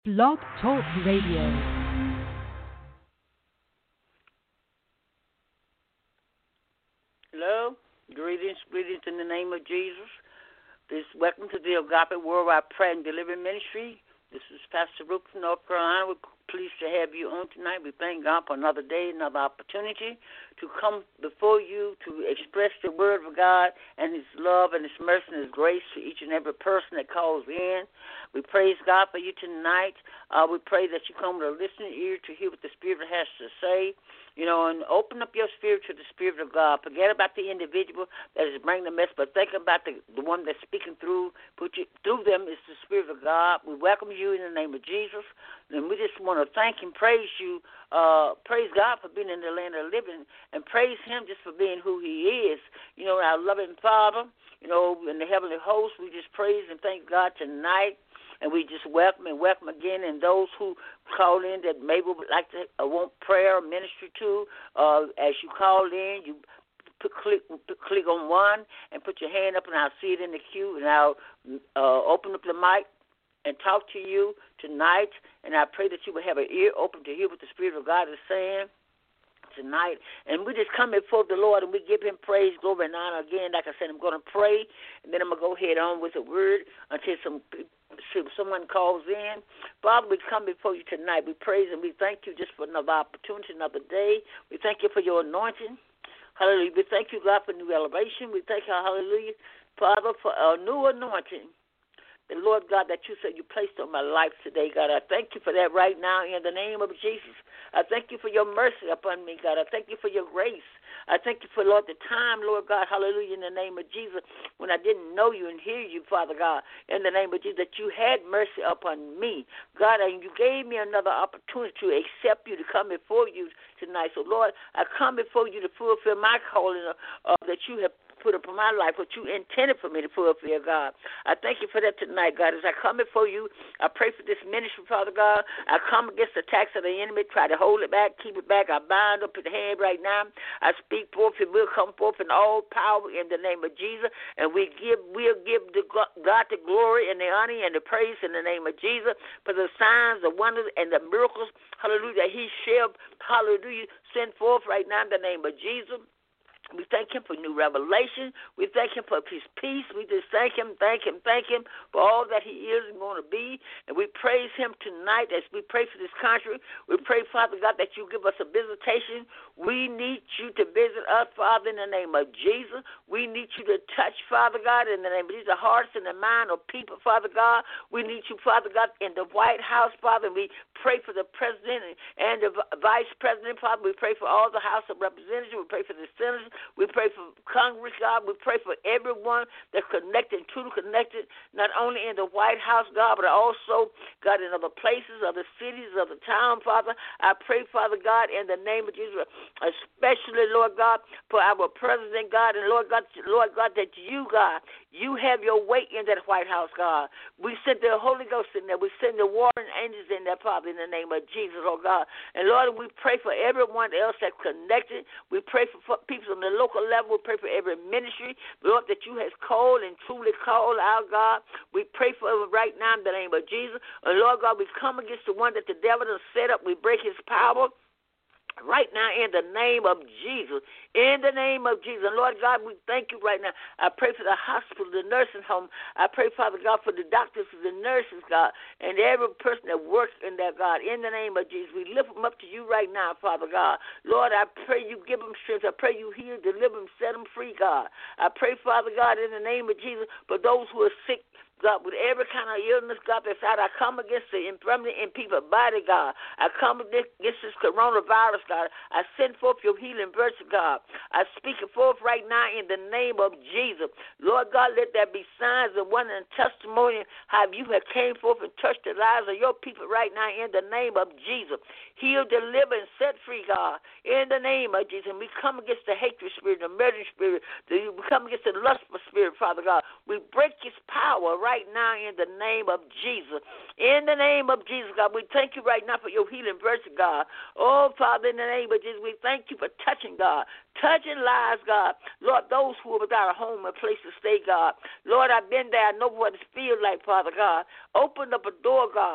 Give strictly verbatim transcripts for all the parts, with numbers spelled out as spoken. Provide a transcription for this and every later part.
Blog Talk Radio. Hello, greetings, greetings in the name of Jesus. This welcome to the Agape Worldwide Prayer and Deliverance Ministry. This is Pastor Brooks from North Carolina. We're pleased to have you on tonight. We thank God for another day, another opportunity to come before you to express the word of God and His love and His mercy and His grace to each and every person that calls in. We praise God for you tonight. Uh, we pray that you come with a listening ear to hear what the Spirit has to say. You know, and open up your spirit to the Spirit of God. Forget about the individual that is bringing the mess, but think about the, the one that's speaking through put you, through them is the Spirit of God. We welcome you in the name of Jesus, and we just want to thank and praise you, uh, praise God for being in the land of the living, and praise Him just for being who He is. You know, our loving Father, you know, in the heavenly host, we just praise and thank God tonight. And we just welcome and welcome again, and those who call in that maybe would like to uh, want prayer or ministry to, uh, as you call in, you put, click put, click on one and put your hand up, and I'll see it in the queue, and I'll uh, open up the mic and talk to you tonight. And I pray that you will have an ear open to hear what the Spirit of God is saying tonight. And we just come before the Lord, and we give Him praise, glory, and honor again. Like I said, I'm going to pray, and then I'm going to go ahead on with the word until some people. If someone calls in. Father, we come before you tonight. We praise and we thank you just for another opportunity, another day. We thank you for your anointing. Hallelujah. We thank you, God, for new elevation. We thank you, hallelujah, Father, for a new anointing. The Lord God that you said you placed on my life today, God. I thank you for that right now in the name of Jesus. I thank you for your mercy upon me, God. I thank you for your grace. I thank you for, Lord, the time, Lord God, hallelujah, in the name of Jesus, when I didn't know you and hear you, Father God, in the name of Jesus, that you had mercy upon me, God, and you gave me another opportunity to accept you, to come before you tonight. So, Lord, I come before you to fulfill my calling uh, that you have put upon my life, what you intended for me to fulfill, God. I thank you for that tonight, God. As I come before you, I pray for this ministry, Father God. I come against the attacks of the enemy, try to hold it back, keep it back. I bind up his hand right now. I speak forth, it will come forth in all power in the name of Jesus, and we give, we'll give the God the glory and the honor and the praise in the name of Jesus for the signs, the wonders, and the miracles, hallelujah, that He shall, hallelujah, send forth right now in the name of Jesus. We thank Him for new revelation. We thank Him for His peace. We just thank Him, thank Him, thank Him for all that He is and going to be. And we praise Him tonight as we pray for this country. We pray, Father God, that you give us a visitation. We need you to visit us, Father, in the name of Jesus. We need you to touch, Father God, in the name of Jesus, the hearts and the mind of people, Father God. We need you, Father God, in the White House, Father. We pray for the President and the Vice President, Father. We pray for all the House of Representatives. We pray for the Senators. We pray for Congress, God. We pray for everyone that's connected, truly connected, not only in the White House, God, but also, God, in other places, other cities, other towns, Father. I pray, Father God, in the name of Jesus, especially, Lord God, for our President, God, and Lord God, Lord God, that you, God, you have your way in that White House, God. We send the Holy Ghost in there. We send the warring angels in there, Father, in the name of Jesus, oh God. And Lord, we pray for everyone else that's connected. We pray for people on the local level. We pray for every ministry, Lord, that you has called and truly called out, God. We pray for it right now in the name of Jesus. And Lord God, we come against the one that the devil has set up. We break his power right now in the name of Jesus. In the name of Jesus. And Lord God, we thank you right now. I pray for the hospital, the nursing home. I pray, Father God, for the doctors, the nurses, God, and every person that works in there, God. In the name of Jesus, we lift them up to you right now, Father God. Lord, I pray you give them strength. I pray you heal, deliver them, set them free, God. I pray, Father God, in the name of Jesus, for those who are sick, God, with every kind of illness, God, that's out, I come against the infirmity in people's body, God. I come against this coronavirus, God. I send forth your healing virtue, God. I speak it forth right now in the name of Jesus. Lord God, let there be signs and wonder and testimony how you have came forth and touched the lives of your people right now in the name of Jesus. Heal, deliver, and set free, God, in the name of Jesus. And we come against the hatred spirit, the murder spirit. We come against the lustful spirit, Father God. We break his power right right now in the name of Jesus. In the name of Jesus, God, we thank you right now for your healing virtue, God. Oh, Father, in the name of Jesus, we thank you for touching, God. Touching lives, God. Lord, those who are without a home and place to stay, God. Lord, I've been there. I know what it feels like, Father God. Open up a door, God.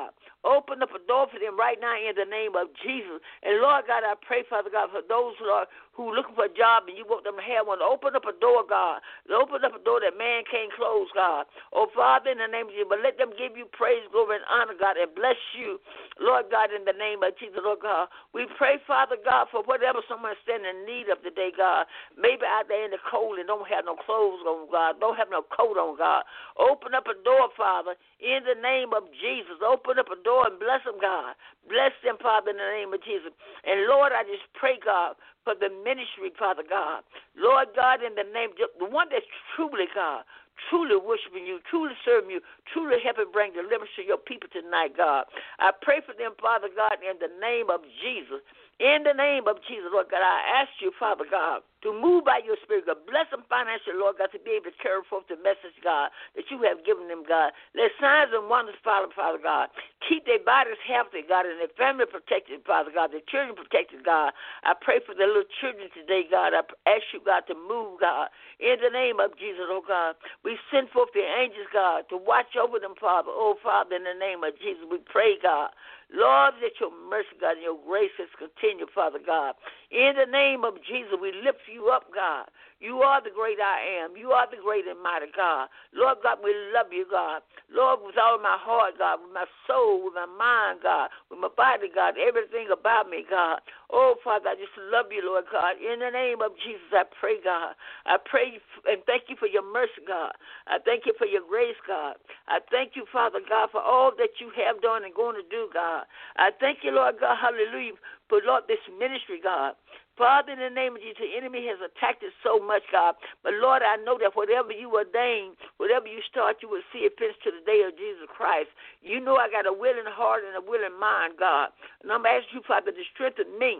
Open up a door for them right now in the name of Jesus. And, Lord God, I pray, Father God, for those, Lord, who are looking for a job and you want them to have one. Open up a door, God. Open up a door that man can't close, God. Oh, Father, in the name of Jesus, but let them give you praise, glory, and honor, God, and bless you, Lord God, in the name of Jesus, Lord God. We pray, Father God, for whatever someone standing in need of today, God. Maybe out there in the cold and don't have no clothes on, God. Don't have no coat on, God. Open up a door, Father, in the name of Jesus. Open up a door and bless them, God. Bless them, Father, in the name of Jesus. And, Lord, I just pray, God, for the ministry, Father God. Lord God, in the name of the one that's truly, God, truly worshiping you, truly serving you, truly helping bring deliverance to your people tonight, God. I pray for them, Father God, in the name of Jesus. In the name of Jesus, Lord God, I ask you, Father God, to move by your Spirit, God. Bless them financially, Lord God, to be able to carry forth the message, God, that you have given them, God. Let signs and wonders follow, Father God. Keep their bodies healthy, God, and their family protected, Father God, their children protected, God. I pray for the little children today, God. I ask you, God, to move, God, in the name of Jesus, oh God. We send forth the angels, God, to watch over them, Father. Oh, Father, in the name of Jesus, we pray, God. Lord, let your mercy, God, and your grace has continued, Father God. In the name of Jesus, we lift you up, God. You are the great I am. You are the great and mighty God. Lord God, we love you, God. Lord, with all my heart, God, with my soul, with my mind, God, with my body, God, everything about me, God. Oh, Father, I just love you, Lord God. In the name of Jesus, I pray, God. I pray and thank you for your mercy, God. I thank you for your grace, God. I thank you, Father God, for all that you have done and going to do, God. I thank you, Lord God, hallelujah, for, Lord, this ministry, God. Father, in the name of Jesus, the enemy has attacked us so much, God. But, Lord, I know that whatever you ordain, whatever you start, you will see it finish to the day of Jesus Christ. You know I got a willing heart and a willing mind, God. And I'm asking you, Father, to strengthen me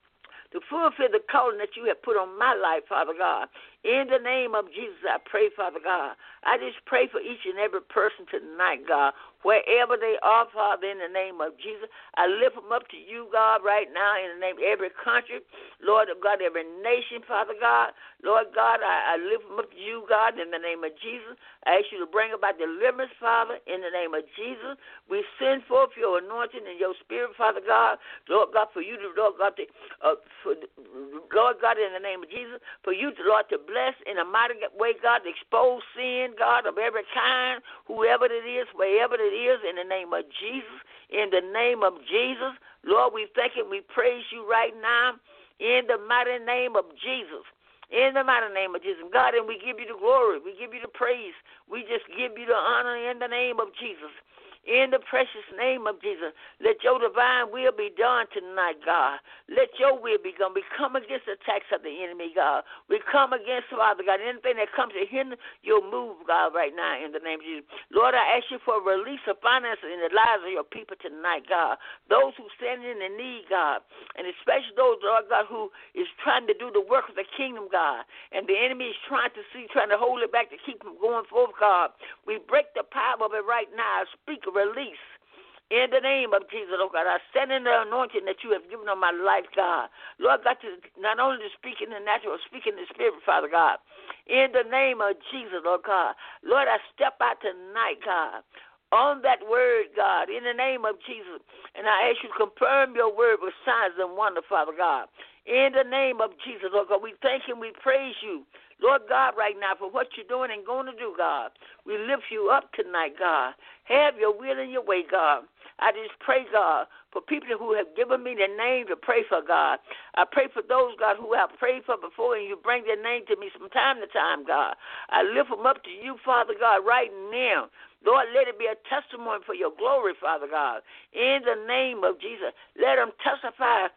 to fulfill the calling that you have put on my life, Father God. In the name of Jesus, I pray, Father God. I just pray for each and every person tonight, God. Wherever they are, Father, in the name of Jesus, I lift them up to you, God, right now, in the name of every country, Lord of God, every nation, Father God. Lord God, I, I lift them up to you, God, in the name of Jesus. I ask you to bring about deliverance, Father, in the name of Jesus. We send forth your anointing and your spirit, Father God. Lord God, for you to, Lord God, to, uh, for, Lord God, in the name of Jesus, for you, to, Lord, to bless in a mighty way, God, to expose sin, God, of every kind, whoever it is, wherever it is, in the name of Jesus, in the name of Jesus. Lord, we thank and we praise you right now in the mighty name of Jesus. In the mighty name of Jesus. God, and we give you the glory. We give you the praise. We just give you the honor in the name of Jesus. In the precious name of Jesus, let your divine will be done tonight, God. Let your will be done. We come against the attacks of the enemy, God. We come against, Father God, anything that comes to hinder your move, God, right now, in the name of Jesus. Lord, I ask you for a release of finances in the lives of your people tonight, God. Those who stand in the need, God, and especially those, Lord God, who is trying to do the work of the kingdom, God, and the enemy is trying to see, trying to hold it back to keep them going forth, God. We break the power of it right now. I speak of release in the name of Jesus, oh God. I stand in the anointing that you have given on my life, God. Lord God, to not only to speak in the natural, speak in the spirit, Father God. In the name of Jesus, oh God. Lord, I step out tonight, God, on that word, God, in the name of Jesus. And I ask you to confirm your word with signs and wonder, Father God. In the name of Jesus, Lord God, we thank you and we praise you, Lord God, right now for what you're doing and going to do, God. We lift you up tonight, God. Have your will and your way, God. I just pray, God, for people who have given me their name to pray for, God. I pray for those, God, who I've prayed for before, and you bring their name to me from time to time, God. I lift them up to you, Father God, right now. Lord, let it be a testimony for your glory, Father God. In the name of Jesus, let them testify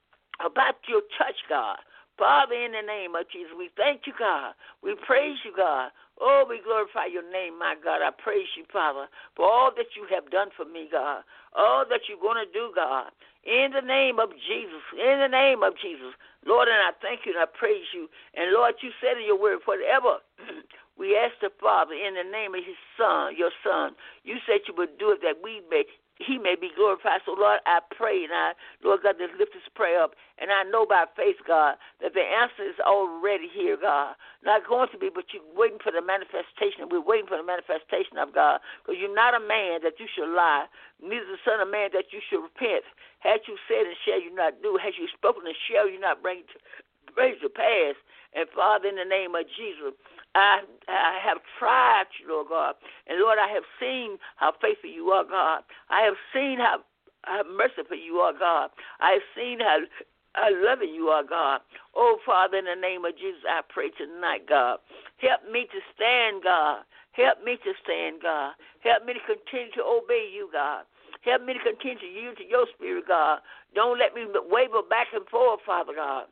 about your touch, God. Father, in the name of Jesus, we thank you, God. We praise you, God. Oh, we glorify your name, my God. I praise you, Father, for all that you have done for me, God. All that you're going to do, God. In the name of Jesus. In the name of Jesus. Lord, and I thank you and I praise you. And, Lord, you said in your word, whatever we ask the Father in the name of his Son, your Son, you said you would do it that we may he may be glorified. So, Lord, I pray, and I, Lord God, just lift this prayer up. And I know by faith, God, that the answer is already here, God. Not going to be, but you're waiting for the manifestation. We're waiting for the manifestation of God. Because you're not a man that you should lie, neither the son of man that you should repent. Had you said and shall you not do? Had you spoken and shall you not bring to, bring to pass? And, Father, in the name of Jesus, I, I have tried you, Lord God. And, Lord, I have seen how faithful you are, God. I have seen how, how merciful you are, God. I have seen how, how loving you are, God. Oh, Father, in the name of Jesus, I pray tonight, God. Help me to stand, God. Help me to stand, God. Help me to continue to obey you, God. Help me to continue to yield to your spirit, God. Don't let me waver back and forth, Father God.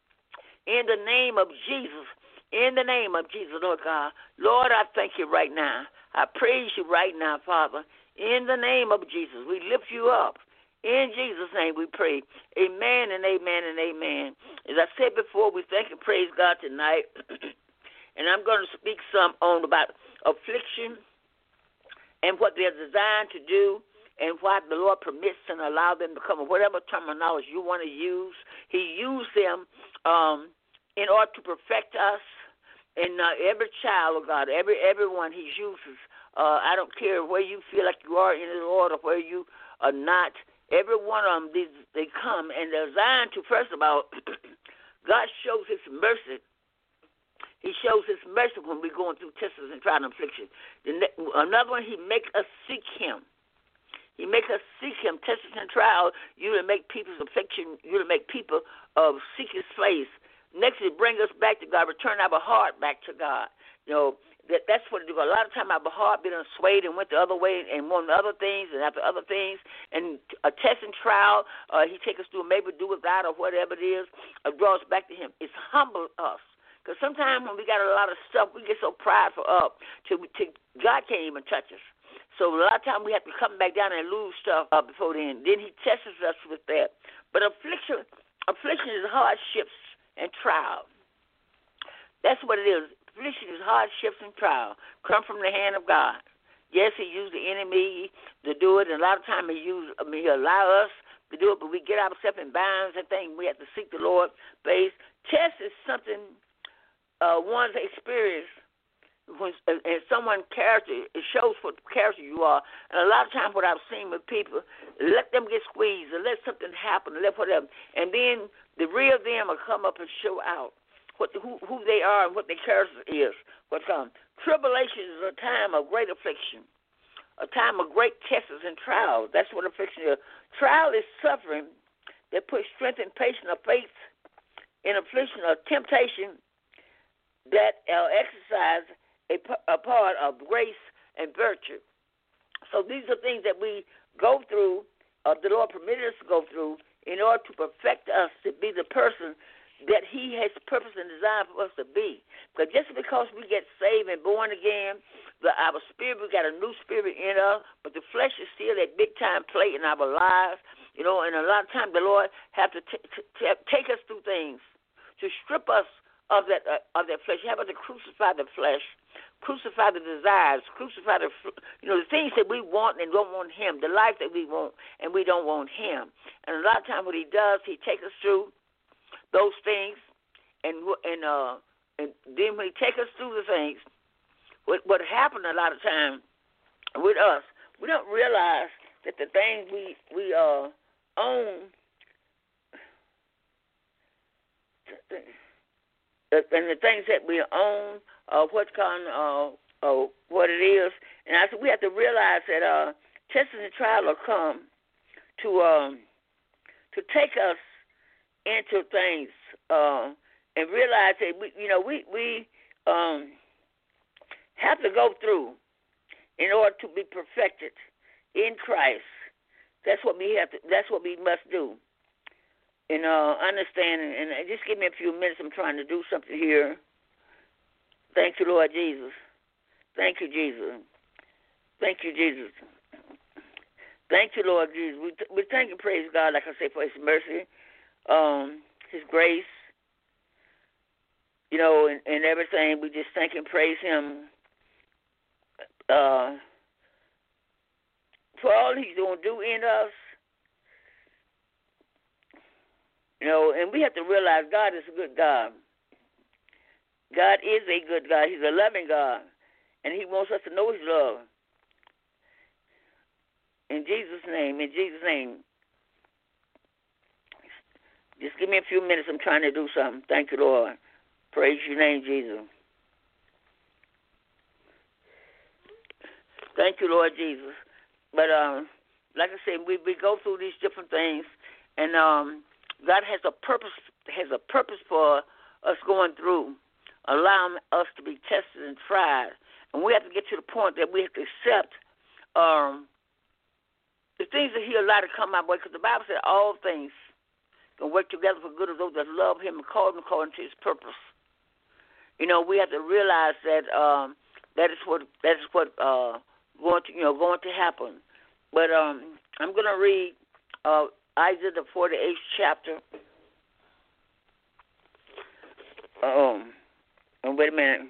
In the name of Jesus. In the name of Jesus, Lord God. Lord, I thank you right now. I praise you right now, Father. In the name of Jesus, we lift you up. In Jesus' name we pray. Amen and amen and amen. As I said before, we thank and praise God tonight. And I'm going to speak some on about affliction and what they're designed to do and why the Lord permits and allow them to come, whatever terminology you want to use. He used them um, in order to perfect us. And uh, every child of God, every everyone he uses, uh, I don't care where you feel like you are in the Lord or where you are not, every one of them, they, they come and they're designed to, first of all, God shows his mercy. He shows his mercy when we're going through tests and trial and affliction. Another one, he makes us seek him. He makes us seek him, tests and trials. You to make people's affliction, you to make people uh, seek his face. Next is bring us back to God, return our heart back to God. You know, that, that's what it do. A lot of time our heart been swayed and went the other way and wanted other things and after other things. And a test and trial, uh, he take us through, maybe do without or whatever it is, uh, draw us back to him. It's humble us. Because sometimes when we got a lot of stuff, we get so prideful up till, we, till God can't even touch us. So a lot of times we have to come back down and lose stuff uh, before then. Then he tests us with that. But affliction, affliction is hardships and trial. That's what it is. Affliction is hardships and trial. Come from the hand of God. Yes, he used the enemy to do it, and a lot of times he used, I mean, he allow us to do it, but we get ourselves in bounds and things. We have to seek the Lord face. Test is something uh, one's experience. When and someone's character, it shows what character you are. And a lot of times what I've seen with people, let them get squeezed or let something happen, or let whatever. And then the real them will come up and show out what who, who they are and what their character is. What's um, tribulation is a time of great affliction, a time of great tests and trials. That's what affliction is. Trial is suffering that puts strength and patience or faith in affliction or temptation that uh, exercise A, a part of grace and virtue. So these are things that we go through, uh, the Lord permitted us to go through in order to perfect us to be the person that he has purpose and design for us to be. Because just because we get saved and born again, the, our spirit, we got a new spirit in us, but the flesh is still that big-time plate in our lives. You know, and a lot of times the Lord have to t- t- t- take us through things to strip us of that uh, of that flesh. Have to crucify the flesh, crucify the desires, crucify the you know the things that we want and don't want him, the life that we want and we don't want him. And a lot of times what he does, he takes us through those things, and and uh and then when he takes us through the things, what what happened a lot of times with us, we don't realize that the things we we uh own. And the things that we own, uh, what's called, uh, uh, what it is, and I said we have to realize that uh, tests and trial will come to um, to take us into things uh, and realize that we, you know, we we um, have to go through in order to be perfected in Christ. That's what we have to. That's what we must do. And uh, understand, and just give me a few minutes. I'm trying to do something here. Thank you, Lord Jesus. Thank you, Jesus. Thank you, Jesus. Thank you, Lord Jesus. We we thank and praise God, like I say, for his mercy, um, his grace, you know, and, and everything. We just thank and praise him uh, for all he's going to do in us. You know, and we have to realize God is a good God. God is a good God. He's a loving God. And he wants us to know his love. In Jesus' name, in Jesus' name. Just give me a few minutes. I'm trying to do something. Thank you, Lord. Praise your name, Jesus. Thank you, Lord Jesus. But um, like I said, we, we go through these different things, and um, God has a purpose. Has a purpose for us going through, allowing us to be tested and tried, and we have to get to the point that we have to accept um, the things that He allowed to come our way, because the Bible said all things can work together for good of those that love Him and call them according to His purpose. You know, we have to realize that um, that is what that is what uh, going to you know going to happen. But um, I'm going to read uh, Isaiah the forty-eighth chapter. Um, and wait a minute.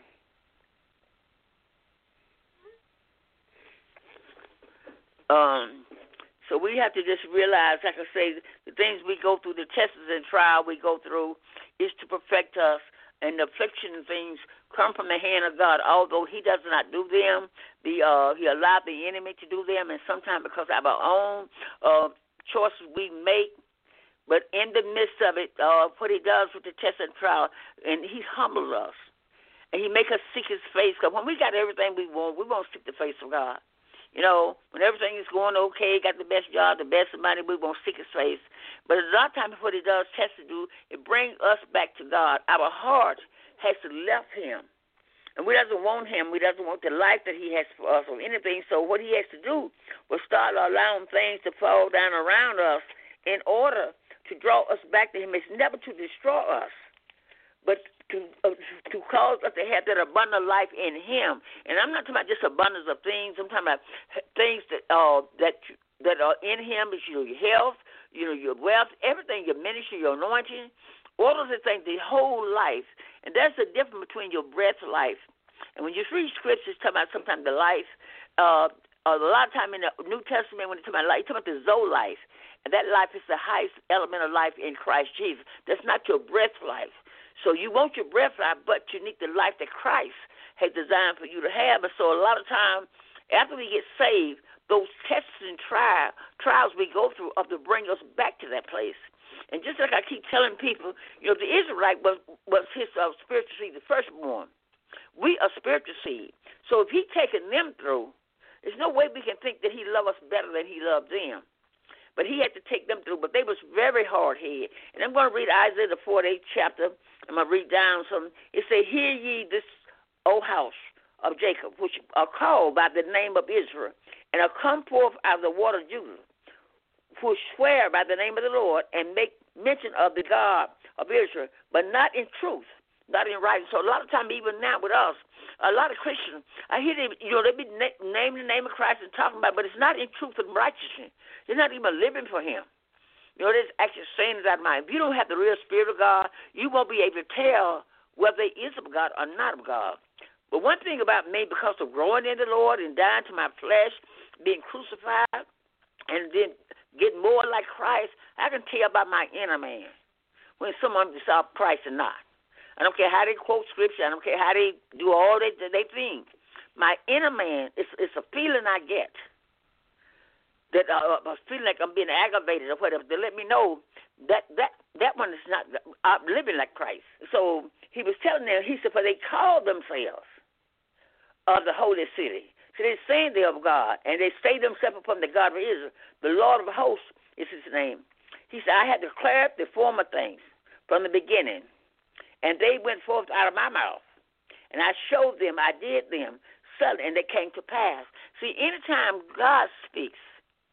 Um, so we have to just realize, like I say, the things we go through, the tests and trial we go through, is to perfect us. And the affliction and things come from the hand of God. Although He does not do them, the uh, He allowed the enemy to do them, and sometimes because of our own uh, choices we make. But in the midst of it, uh, what He does with the test and trial, and He humbles us, and He makes us seek His face. Because when we got everything we want, we won't seek the face of God. You know, when everything is going okay, got the best job, the best money, we won't seek His face. But a lot of times what He does, test to do, it brings us back to God. Our heart has to left Him. And we doesn't want Him. We doesn't want the life that He has for us or anything. So what He has to do was start allowing things to fall down around us in order to draw us back to Him. It's never to destroy us, but to uh, to cause us to have that abundant life in Him. And I'm not talking about just abundance of things. I'm talking about things that uh, that that are in Him. Is you know, your health, you know, your wealth, everything, your ministry, your anointing, all of the things, the whole life. And that's the difference between your breath life. And when you read scriptures talking about sometimes the life, uh, a lot of time in the New Testament when you talk about life, you talk about the Zoe life. And that life is the highest element of life in Christ Jesus. That's not your breath life. So you want your breath life, but you need the life that Christ has designed for you to have. And so a lot of time, after we get saved, those tests and trial, trials we go through are to bring us back to that place. And just like I keep telling people, you know, the Israelite was, was his uh, spiritual seed, the firstborn. We are spiritual seed. So if He taken them through, there's no way we can think that He loved us better than He loved them. But He had to take them through. But they was very hard-headed. And I'm going to read Isaiah the forty-eighth chapter. I'm going to read down some. It says, "Hear ye this, O house of Jacob, which are called by the name of Israel, and are come forth out of the water of Judah, who swear by the name of the Lord, and make mention of the God of Israel, but not in truth, not in writing." So a lot of times, even now with us, a lot of Christians, I hear they, you know, they be na- naming the name of Christ and talking about it, but it's not in truth and righteousness. They're not even living for Him. You know, they're actually saying it out of mind. If you don't have the real Spirit of God, you won't be able to tell whether it is of God or not of God. But one thing about me, because of growing in the Lord and dying to my flesh, being crucified, and then getting more like Christ, I can tell by my inner man when someone is of Christ or not. I don't care how they quote scripture. I don't care how they do all they, they think. My inner man, it's, it's a feeling I get that uh, I was feeling like I'm being aggravated or whatever. They let me know that that, that one is not uh, living like Christ. So He was telling them, He said, for they call themselves of the holy city. So they're saying they're of God, and they say themselves upon the God of Israel. The Lord of hosts is His name. He said, I had declared the former things from the beginning, and they went forth out of my mouth. And I showed them, I did them, suddenly, and they came to pass. See, anytime God speaks,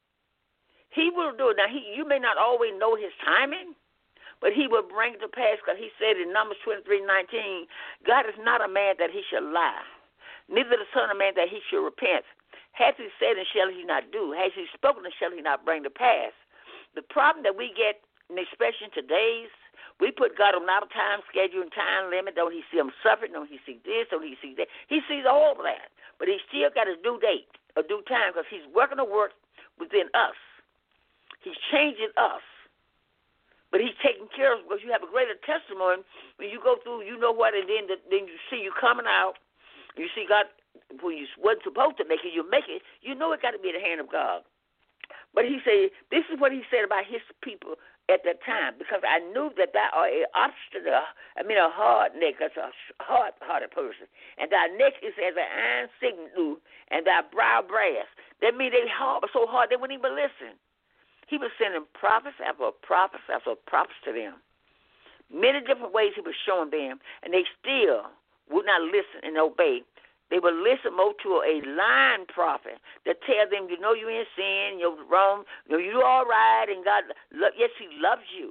He will do it. Now, he, you may not always know His timing, but He will bring it to pass, because He said in Numbers twenty-three nineteen, God is not a man that He shall lie, neither the Son of Man that He shall repent. Has He said, and shall He not do? Has He spoken, and shall He not bring to pass? The problem that we get, especially in today's, we put God on our time schedule and time limit. Don't He see Him suffering? Don't He see this? Don't He see that? He sees all of that. But He still got a due date, a due time, because He's working a work within us. He's changing us. But he's taking care of us because you have a greater testimony. When you go through, you know what, and then the, then you see you coming out. You see God, when you wasn't supposed to make it, you make it. You know it got to be the hand of God. But he said, this is what he said about his people at that time, because I knew that thou art a obstinate, I mean a hard neck, that's a hard-hearted person, and thy neck is as an iron sinew, and thy brow brass. That means they hard, so hard they wouldn't even listen. He was sending prophets after prophets after prophets to them. Many different ways he was showing them, and they still would not listen and obey. They would listen more to a lying prophet that tell them, you know you're in sin, you're wrong, you know, you're all right, and God, yes, he loves you.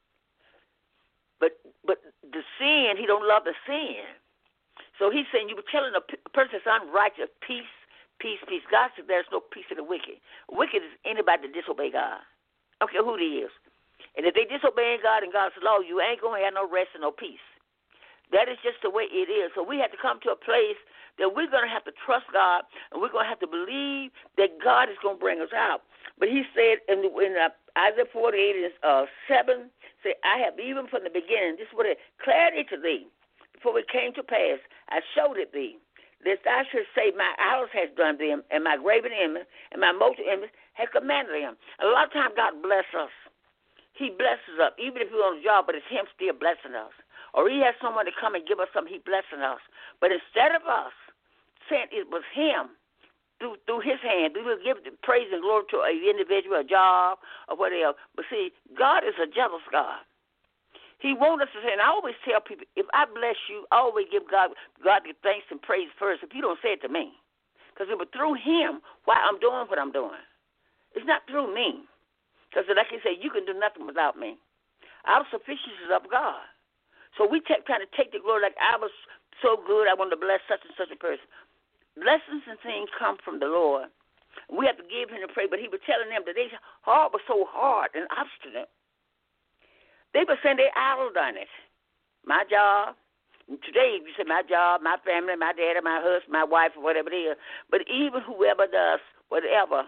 But but the sin, he don't love the sin. So he's saying you were telling a person that's unrighteous, peace, peace, peace. God said there's no peace in the wicked. Wicked is anybody that disobey God. I don't care who they is. And if they disobey God and God's law, you ain't going to have no rest and no peace. That is just the way it is. So we have to come to a place that we're going to have to trust God, and we're going to have to believe that God is going to bring us out. But he said in, the, in uh, Isaiah forty-eight and uh, seven, say, I have even from the beginning, this is what it declared it to thee. Before it came to pass, I showed it thee. Lest I should say, my house has done them, and my graven image, and my molten image has commanded them. A lot of times God bless us. He blesses us, even if we're on a job, but it's him still blessing us. Or he has someone to come and give us something, he blessing us. But instead of us saying it was him, through through his hand, we will give praise and glory to an individual, a job, or whatever. But see, God is a jealous God. He wants us to say, and I always tell people, if I bless you, I always give God God the thanks and praise first if you don't say it to me. Because it was through him why I'm doing what I'm doing. It's not through me. Because like I say, you can do nothing without me. Our sufficiency is of God. So we take, trying to take the glory like I was so good, I wanted to bless such and such a person. Blessings and things come from the Lord. We have to give him the praise. But he was telling them that their heart was so hard and obstinate. They were saying they idled on it. My job. Today, you say my job, my family, my daddy, my husband, my wife, or whatever it is. But even whoever does whatever,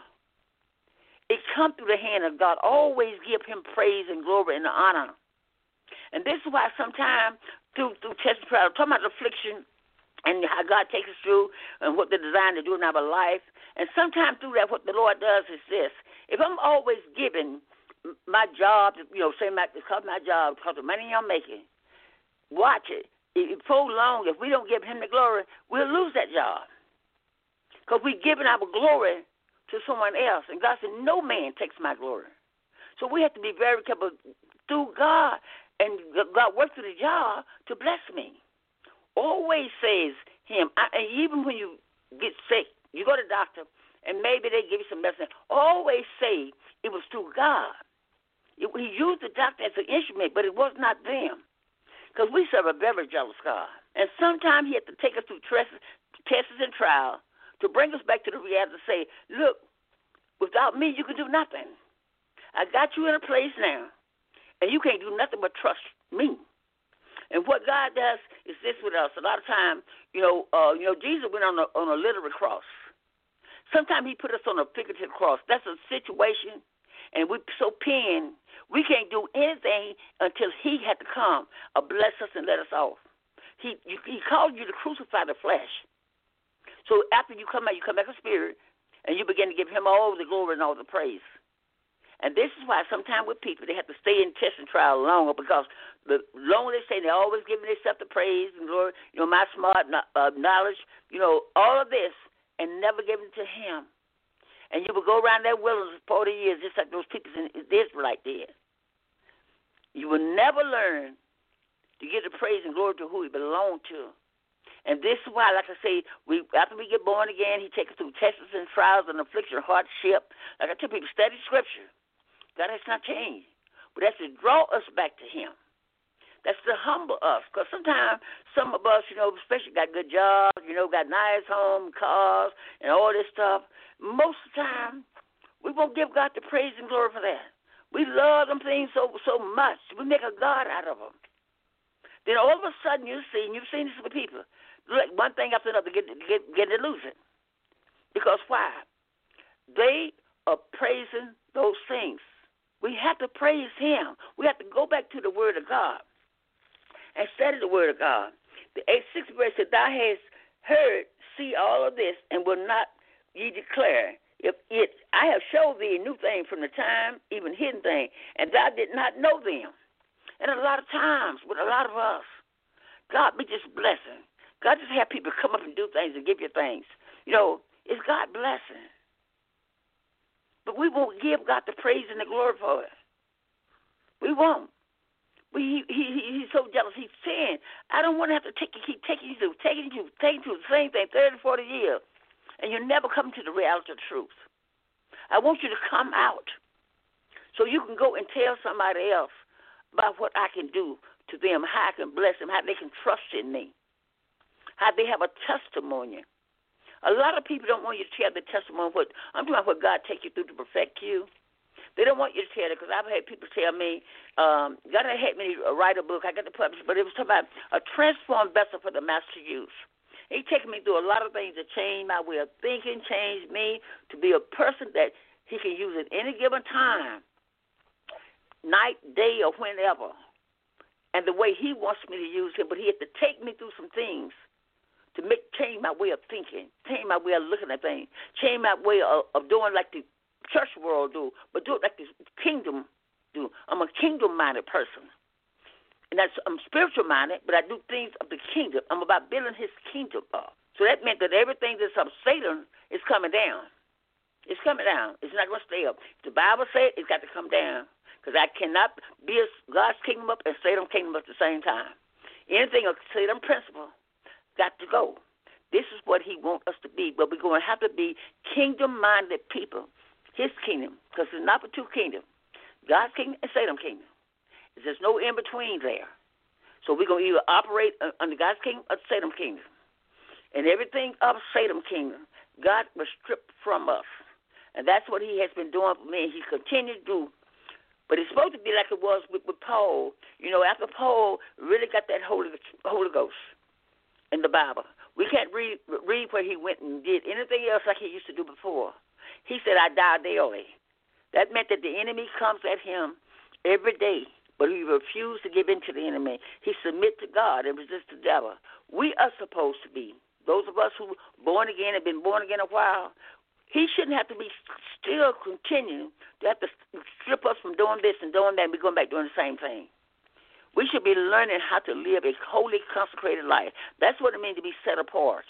it comes through the hand of God. Always give him praise and glory and honor. And this is why sometimes through through test and trial, talking about affliction and how God takes us through and what the design to do in our life. And sometimes through that, what the Lord does is this. If I'm always giving my job, you know, say my, because my job, because the money I'm making, watch it. If for long, if we don't give him the glory, we'll lose that job. Because we're giving our glory to someone else. And God said, no man takes my glory. So we have to be very careful through God. And God works through the job to bless me. Always says him. I, and even when you get sick, you go to the doctor, and maybe they give you some medicine. Always say it was through God. It, he used the doctor as an instrument, but it was not them. Because we serve a very jealous God. And sometimes he had to take us through tests, tests and trials to bring us back to the reality to say, look, without me, you can do nothing. I got you in a place now. And you can't do nothing but trust me. And what God does is this with us. A lot of times, you know, uh, you know, Jesus went on a, on a literal cross. Sometimes he put us on a figurative cross. That's a situation, and we're so pinned, we can't do anything until he had to come, or bless us and let us off. He you, he called you to crucify the flesh. So after you come out, you come back a spirit, and you begin to give him all the glory and all the praise. And this is why sometimes with people, they have to stay in test and trial longer, because the longer they stay, they're always giving themselves the praise and glory, you know, my smart uh, knowledge, you know, all of this, and never giving it to him. And you will go around that wilderness for forty years, just like those people in the Israelite did. You will never learn to give the praise and glory to who he belonged to. And this is why, like I say, we after we get born again, he takes us through tests and trials and affliction, hardship. Like I tell people, study Scripture. God has not changed. But that's to draw us back to him. That's to humble us. Because sometimes some of us, you know, especially got good jobs, you know, got nice home, cars, and all this stuff. Most of the time, we won't give God the praise and glory for that. We love them things so so much. We make a God out of them. Then all of a sudden you see, and you've seen this with people, like one thing after another, get, get, get to losing. Because why? They of praising those things. We have to praise him. We have to go back to the word of God and study the word of God. The sixth verse said, thou hast heard, see all of this, and will not ye declare. If it, I have showed thee a new thing from the time, even hidden thing, and thou did not know them. And a lot of times, with a lot of us, God be just blessing. God just have people come up and do things and give you things. You know, it's God blessing. But we won't give God the praise and the glory for it. We won't. We, he, he, he's so jealous. He's saying, I don't want to have to take, keep taking you through, taking you, taking you through the same thing thirty, forty years, and you never come to the reality of the truth. I want you to come out so you can go and tell somebody else about what I can do to them, how I can bless them, how they can trust in me, how they have a testimony. A lot of people don't want you to tell the testimony. What I'm talking about, what God take you through to perfect you. They don't want you to tell it, because I've had people tell me, um, God had me write a book. I got to publish, but it was talking about a transformed vessel for the master use. He taken me through a lot of things that changed my way of thinking, changed me to be a person that he can use at any given time, night, day, or whenever, and the way he wants me to use him. But he had to take me through some things to make change my way of thinking, change my way of looking at things, change my way of, of doing like the church world do, but do it like the kingdom do. I'm a kingdom-minded person. And that's, I'm spiritual-minded, but I do things of the kingdom. I'm about building his kingdom up. So that meant that everything that's of Satan is coming down. It's coming down. It's not going to stay up. If the Bible says it, it's got to come down, because I cannot build God's kingdom up and Satan's kingdom up at the same time. Anything of Satan's principle got to go. This is what he wants us to be, but we're going to have to be kingdom-minded people. His kingdom, because it's not for two kingdoms, God's kingdom and Satan's kingdom. There's no in-between there. So we're going to either operate under God's kingdom or Satan's kingdom. And everything of Satan's kingdom, God was stripped from us. And that's what he has been doing for me, and he continued to do. But it's supposed to be like it was with, with Paul. You know, after Paul really got that Holy, Holy Ghost in the Bible, we can't read, read where he went and did anything else like he used to do before. He said, I die daily. That meant that the enemy comes at him every day, but he refused to give in to the enemy. He submit to God and resist the devil. We are supposed to be, those of us who are born again, have been born again a while, he shouldn't have to be still continue to have to strip us from doing this and doing that and be going back doing the same thing. We should be learning how to live a holy, consecrated life. That's what it means to be set apart.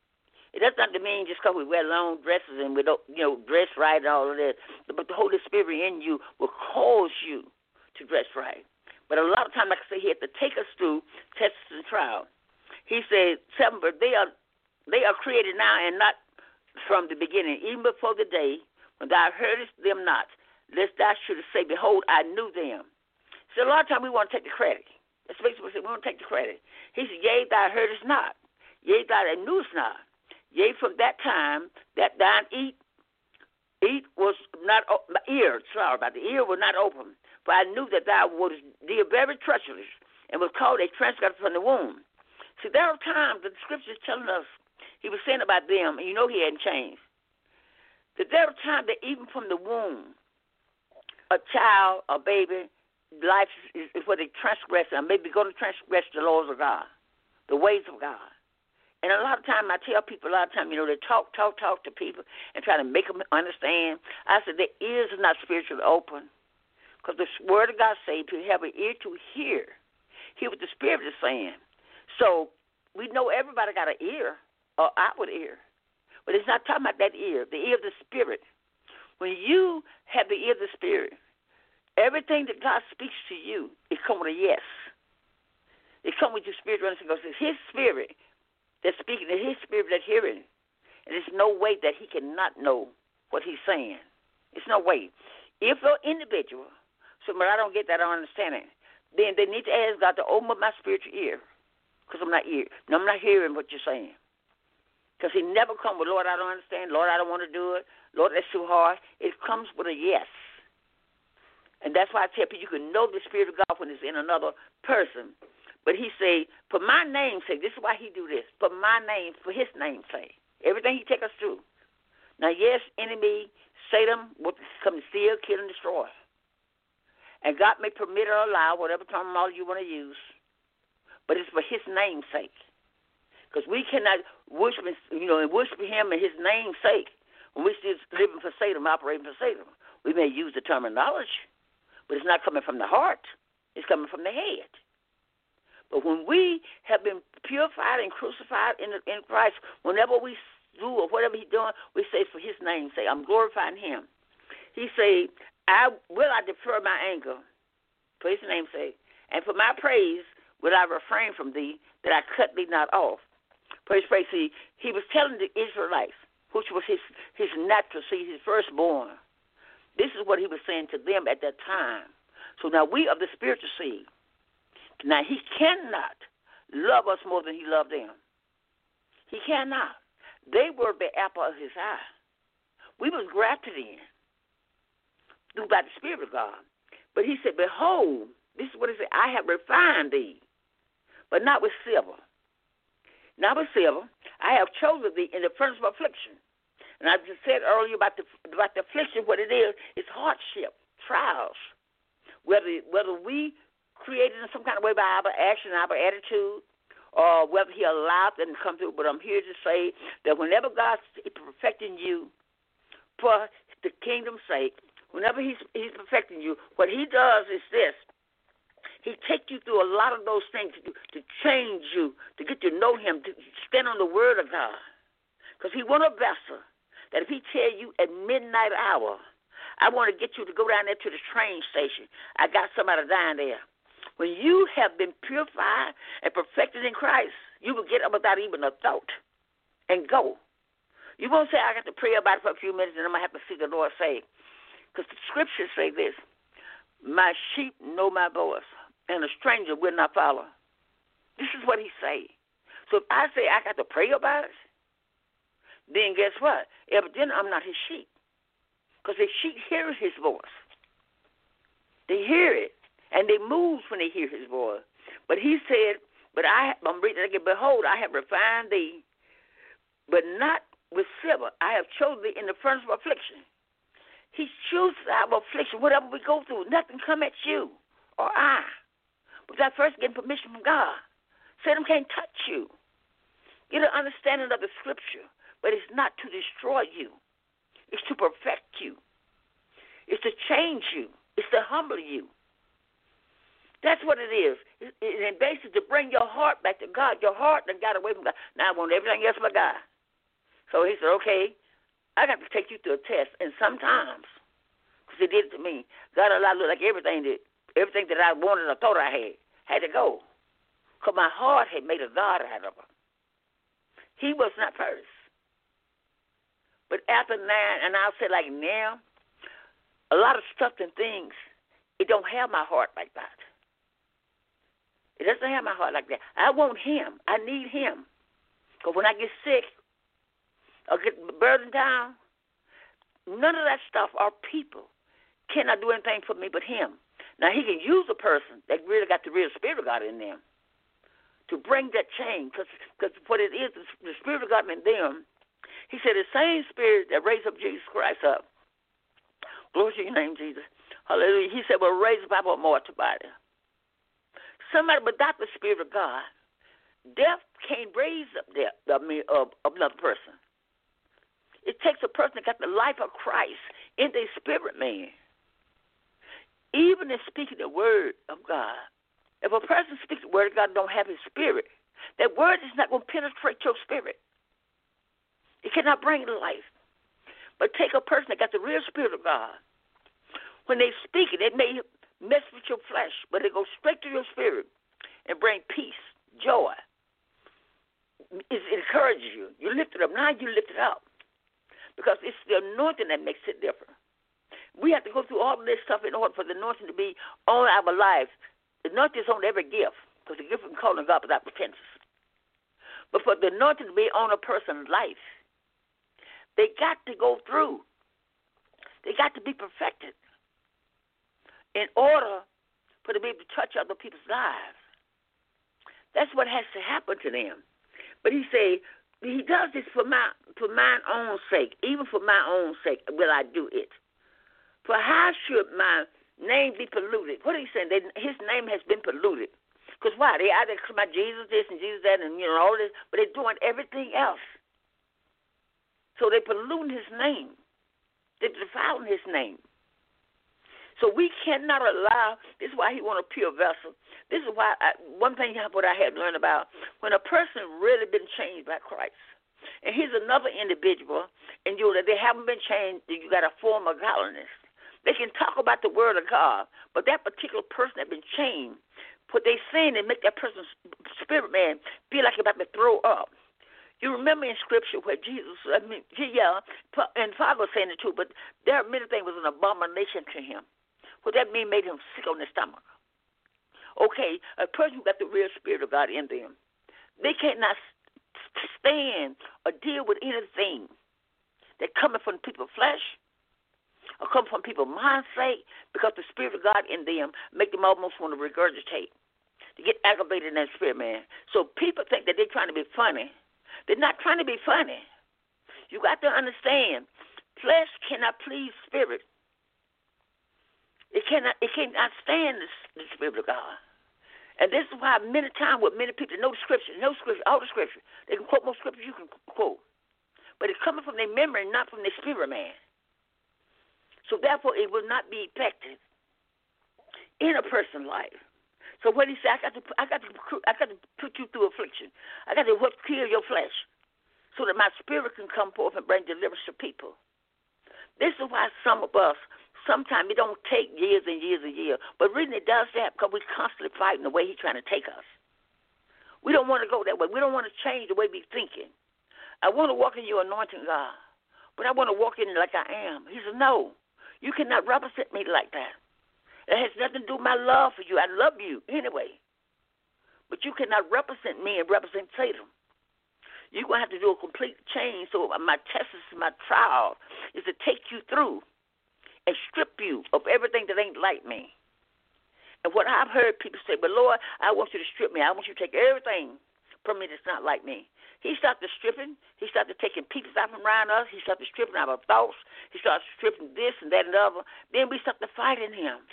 It does not mean just because we wear long dresses and we don't, you know, dress right and all of that. But the Holy Spirit in you will cause you to dress right. But a lot of times, like I say, he had to take us through tests and trials. He said, seven, but they are they are created now and not from the beginning, even before the day when thou heardest them not, lest thou shouldest say, behold, I knew them. So a lot of times we want to take the credit. That's basically what we say, we want to take the credit. He said, yea, thou heardest not. Yea, thou knewest not. Yea, from that time, that thine eat, eat was not, my ear, sorry about the ear was not open. For I knew that thou wouldst deal very treacherous and was called a transgressor from the womb. See, there are times that the scripture is telling us, he was saying about them, and you know he hadn't changed, that there are times that even from the womb, a child, a baby, life is, is where they transgress, and maybe going to transgress the laws of God, the ways of God. And a lot of times I tell people, a lot of times, you know, they talk, talk, talk to people and try to make them understand. I said, their ears are not spiritually open. Because the word of God says to have an ear to hear, hear what the Spirit is saying. So we know everybody got an ear or outward ear. But it's not talking about that ear, the ear of the Spirit. When you have the ear of the Spirit, everything that God speaks to you, it comes with a yes. It comes with your spiritual understanding. Because it's his Spirit that's speaking, to his Spirit that's hearing. And there's no way that he cannot know what he's saying. There's no way. If an individual, so but I don't get that, I don't understand it, then they need to ask God to open up my spiritual ear, because I'm not ear. No, I'm not hearing what you're saying. Because he never comes with, Lord, I don't understand. Lord, I don't want to do it. Lord, that's too hard. It comes with a yes. And that's why I tell people you can know the Spirit of God when it's in another person. But he say, for my name's sake, this is why he do this, for my name, for his name's sake. Everything he take us through. Now, yes, enemy, Satan will come to steal, kill, and destroy. And God may permit or allow whatever terminology you want to use, but it's for His name's sake. Because we cannot worship, you know, and worship Him in His name's sake when we're still living for Satan, operating for Satan. We may use the terminology, but it's not coming from the heart. It's coming from the head. But when we have been purified and crucified in, in Christ, whenever we do or whatever He's doing, we say for His name's sake. I'm glorifying Him. He say, I will I defer my anger for His name's sake, and for my praise will I refrain from thee, that I cut thee not off. Praise, praise. See, He was telling the Israelites, which was his, his natural seed, his firstborn. This is what He was saying to them at that time. So now we are the spiritual seed. Now, He cannot love us more than He loved them. He cannot. They were the apple of His eye. We was grafted in through by the Spirit of God. But He said, behold, this is what He said, I have refined thee, but not with silver. Not with silver. I have chosen thee in the furnace of affliction. And I just said earlier about the, about the affliction, what it is, it's hardship, trials. Whether, whether we created in some kind of way by our action, our attitude, or whether He allowed them to come through. But I'm here to say that whenever God's perfecting you for the kingdom's sake, whenever He's, he's perfecting you, what He does is this. He takes you through a lot of those things to, to change you, to get to know Him, to stand on the Word of God. Because He wants a vessel that if He tell you at midnight hour, I want to get you to go down there to the train station. I got somebody down there. When you have been purified and perfected in Christ, you will get up without even a thought and go. You won't say, I got to pray about it for a few minutes and I'm going to have to see the Lord say. Because the scriptures say this, my sheep know my voice, and a stranger will not follow. This is what He say. So if I say I got to pray about it, then guess what? Evidently, I'm not His sheep. Because the sheep hear His voice. They hear it. And they move when they hear His voice. But He said, but I, I'm reading again, behold, I have refined thee, but not with silver. I have chosen thee in the furnace of affliction. He chooses our affliction, whatever we go through. Nothing come at you or I without first getting permission from God. Satan can't touch you. Get an understanding of the scripture, but it's not to destroy you. It's to perfect you. It's to change you. It's to humble you. That's what it is. It, it basically to bring your heart back to God. Your heart done got away from God. Now I want everything else but God. So He said, okay, I got to take you through a test. And sometimes, because He did it to me, God allowed like everything that everything that I wanted or thought I had had to go. Because my heart had made a God out of her. He was not first. But after nine, and I'll say like now, a lot of stuff and things, it don't have my heart like that. It doesn't have my heart like that. I want Him. I need Him. Because when I get sick or get burdened down, none of that stuff or people cannot do anything for me but Him. Now, He can use a person that really got the real Spirit of God in them to bring that change. Because what it is, the Spirit of God in them, He said the same Spirit that raised up Jesus Christ up. Glory to your name, Jesus. Hallelujah. He said, well, raise up our mortal body. Somebody without the Spirit of God, death can't raise up death, I mean, of, of another person. It takes a person that got the life of Christ in their spirit, man. Even in speaking the word of God, if a person speaks the word of God and don't have His Spirit, that word is not going to penetrate your spirit. It cannot bring life. But take a person that got the real Spirit of God. When they speak it, it may mess with your flesh, but it goes straight to your spirit and bring peace, joy. It encourages you. You lift it up. Now you lift it up. Because it's the anointing that makes it different. We have to go through all of this stuff in order for the anointing to be on our life. The anointing is on every gift, because the gift can call on God without repentance. But for the anointing to be on a person's life, they got to go through. They got to be perfected in order for them to be able to touch other people's lives. That's what has to happen to them. But He said, he does this for my for mine own sake. Even for my own sake will I do it. For how should my name be polluted? What are you saying? They, his name has been polluted. Because why? They out there talking about Jesus this and Jesus that and, you know, all this, but they're doing everything else. So they're polluting his name. They're defiling his name. So we cannot allow, this is why he wants a pure vessel. This is why, I, one thing what I had learned about, when a person really been changed by Christ, and here's another individual, and you that they haven't been changed, you got a form of godliness. They can talk about the word of God, but that particular person that been changed, what they saying, they make that person's spirit man feel like he's about to throw up. You remember in Scripture where Jesus, I mean, yeah, and Father was saying it too, but there are many things was an abomination to him. What that mean made him sick on the stomach. Okay, a person who got the real spirit of God in them, they cannot stand or deal with anything that coming from people's flesh or come from people's mindset, because the spirit of God in them make them almost want to regurgitate, to get aggravated in that spirit, man. So people think that they're trying to be funny. They're not trying to be funny. You got to understand, flesh cannot please spirit. It cannot. It cannot stand the, the spirit of God. And this is why many times with many people know the scripture, know scripture, all the scripture. They can quote more scripture you can quote, but it's coming from their memory, not from their spirit, man. So therefore, it will not be effective in a person's life. So what he said, I got to, I got to, I got to put you through affliction. I got to what kill your flesh, so that my spirit can come forth and bring deliverance to people. This is why some of us, sometimes it don't take years and years and years, but really it does that because we're constantly fighting the way he's trying to take us. We don't want to go that way. We don't want to change the way we're thinking. I want to walk in your anointing, God, but I want to walk in it like I am. He said, no. You cannot represent me like that. It has nothing to do with my love for you. I love you anyway. But you cannot represent me and represent Satan. You're going to have to do a complete change. So my test is, my trial is to take you through and strip you of everything that ain't like me. And what I've heard people say, but Lord, I want you to strip me. I want you to take everything from me that's not like me. He started stripping. He started taking pieces out from around us. He started stripping our thoughts. He started stripping this and that and the other. Then we started fighting him.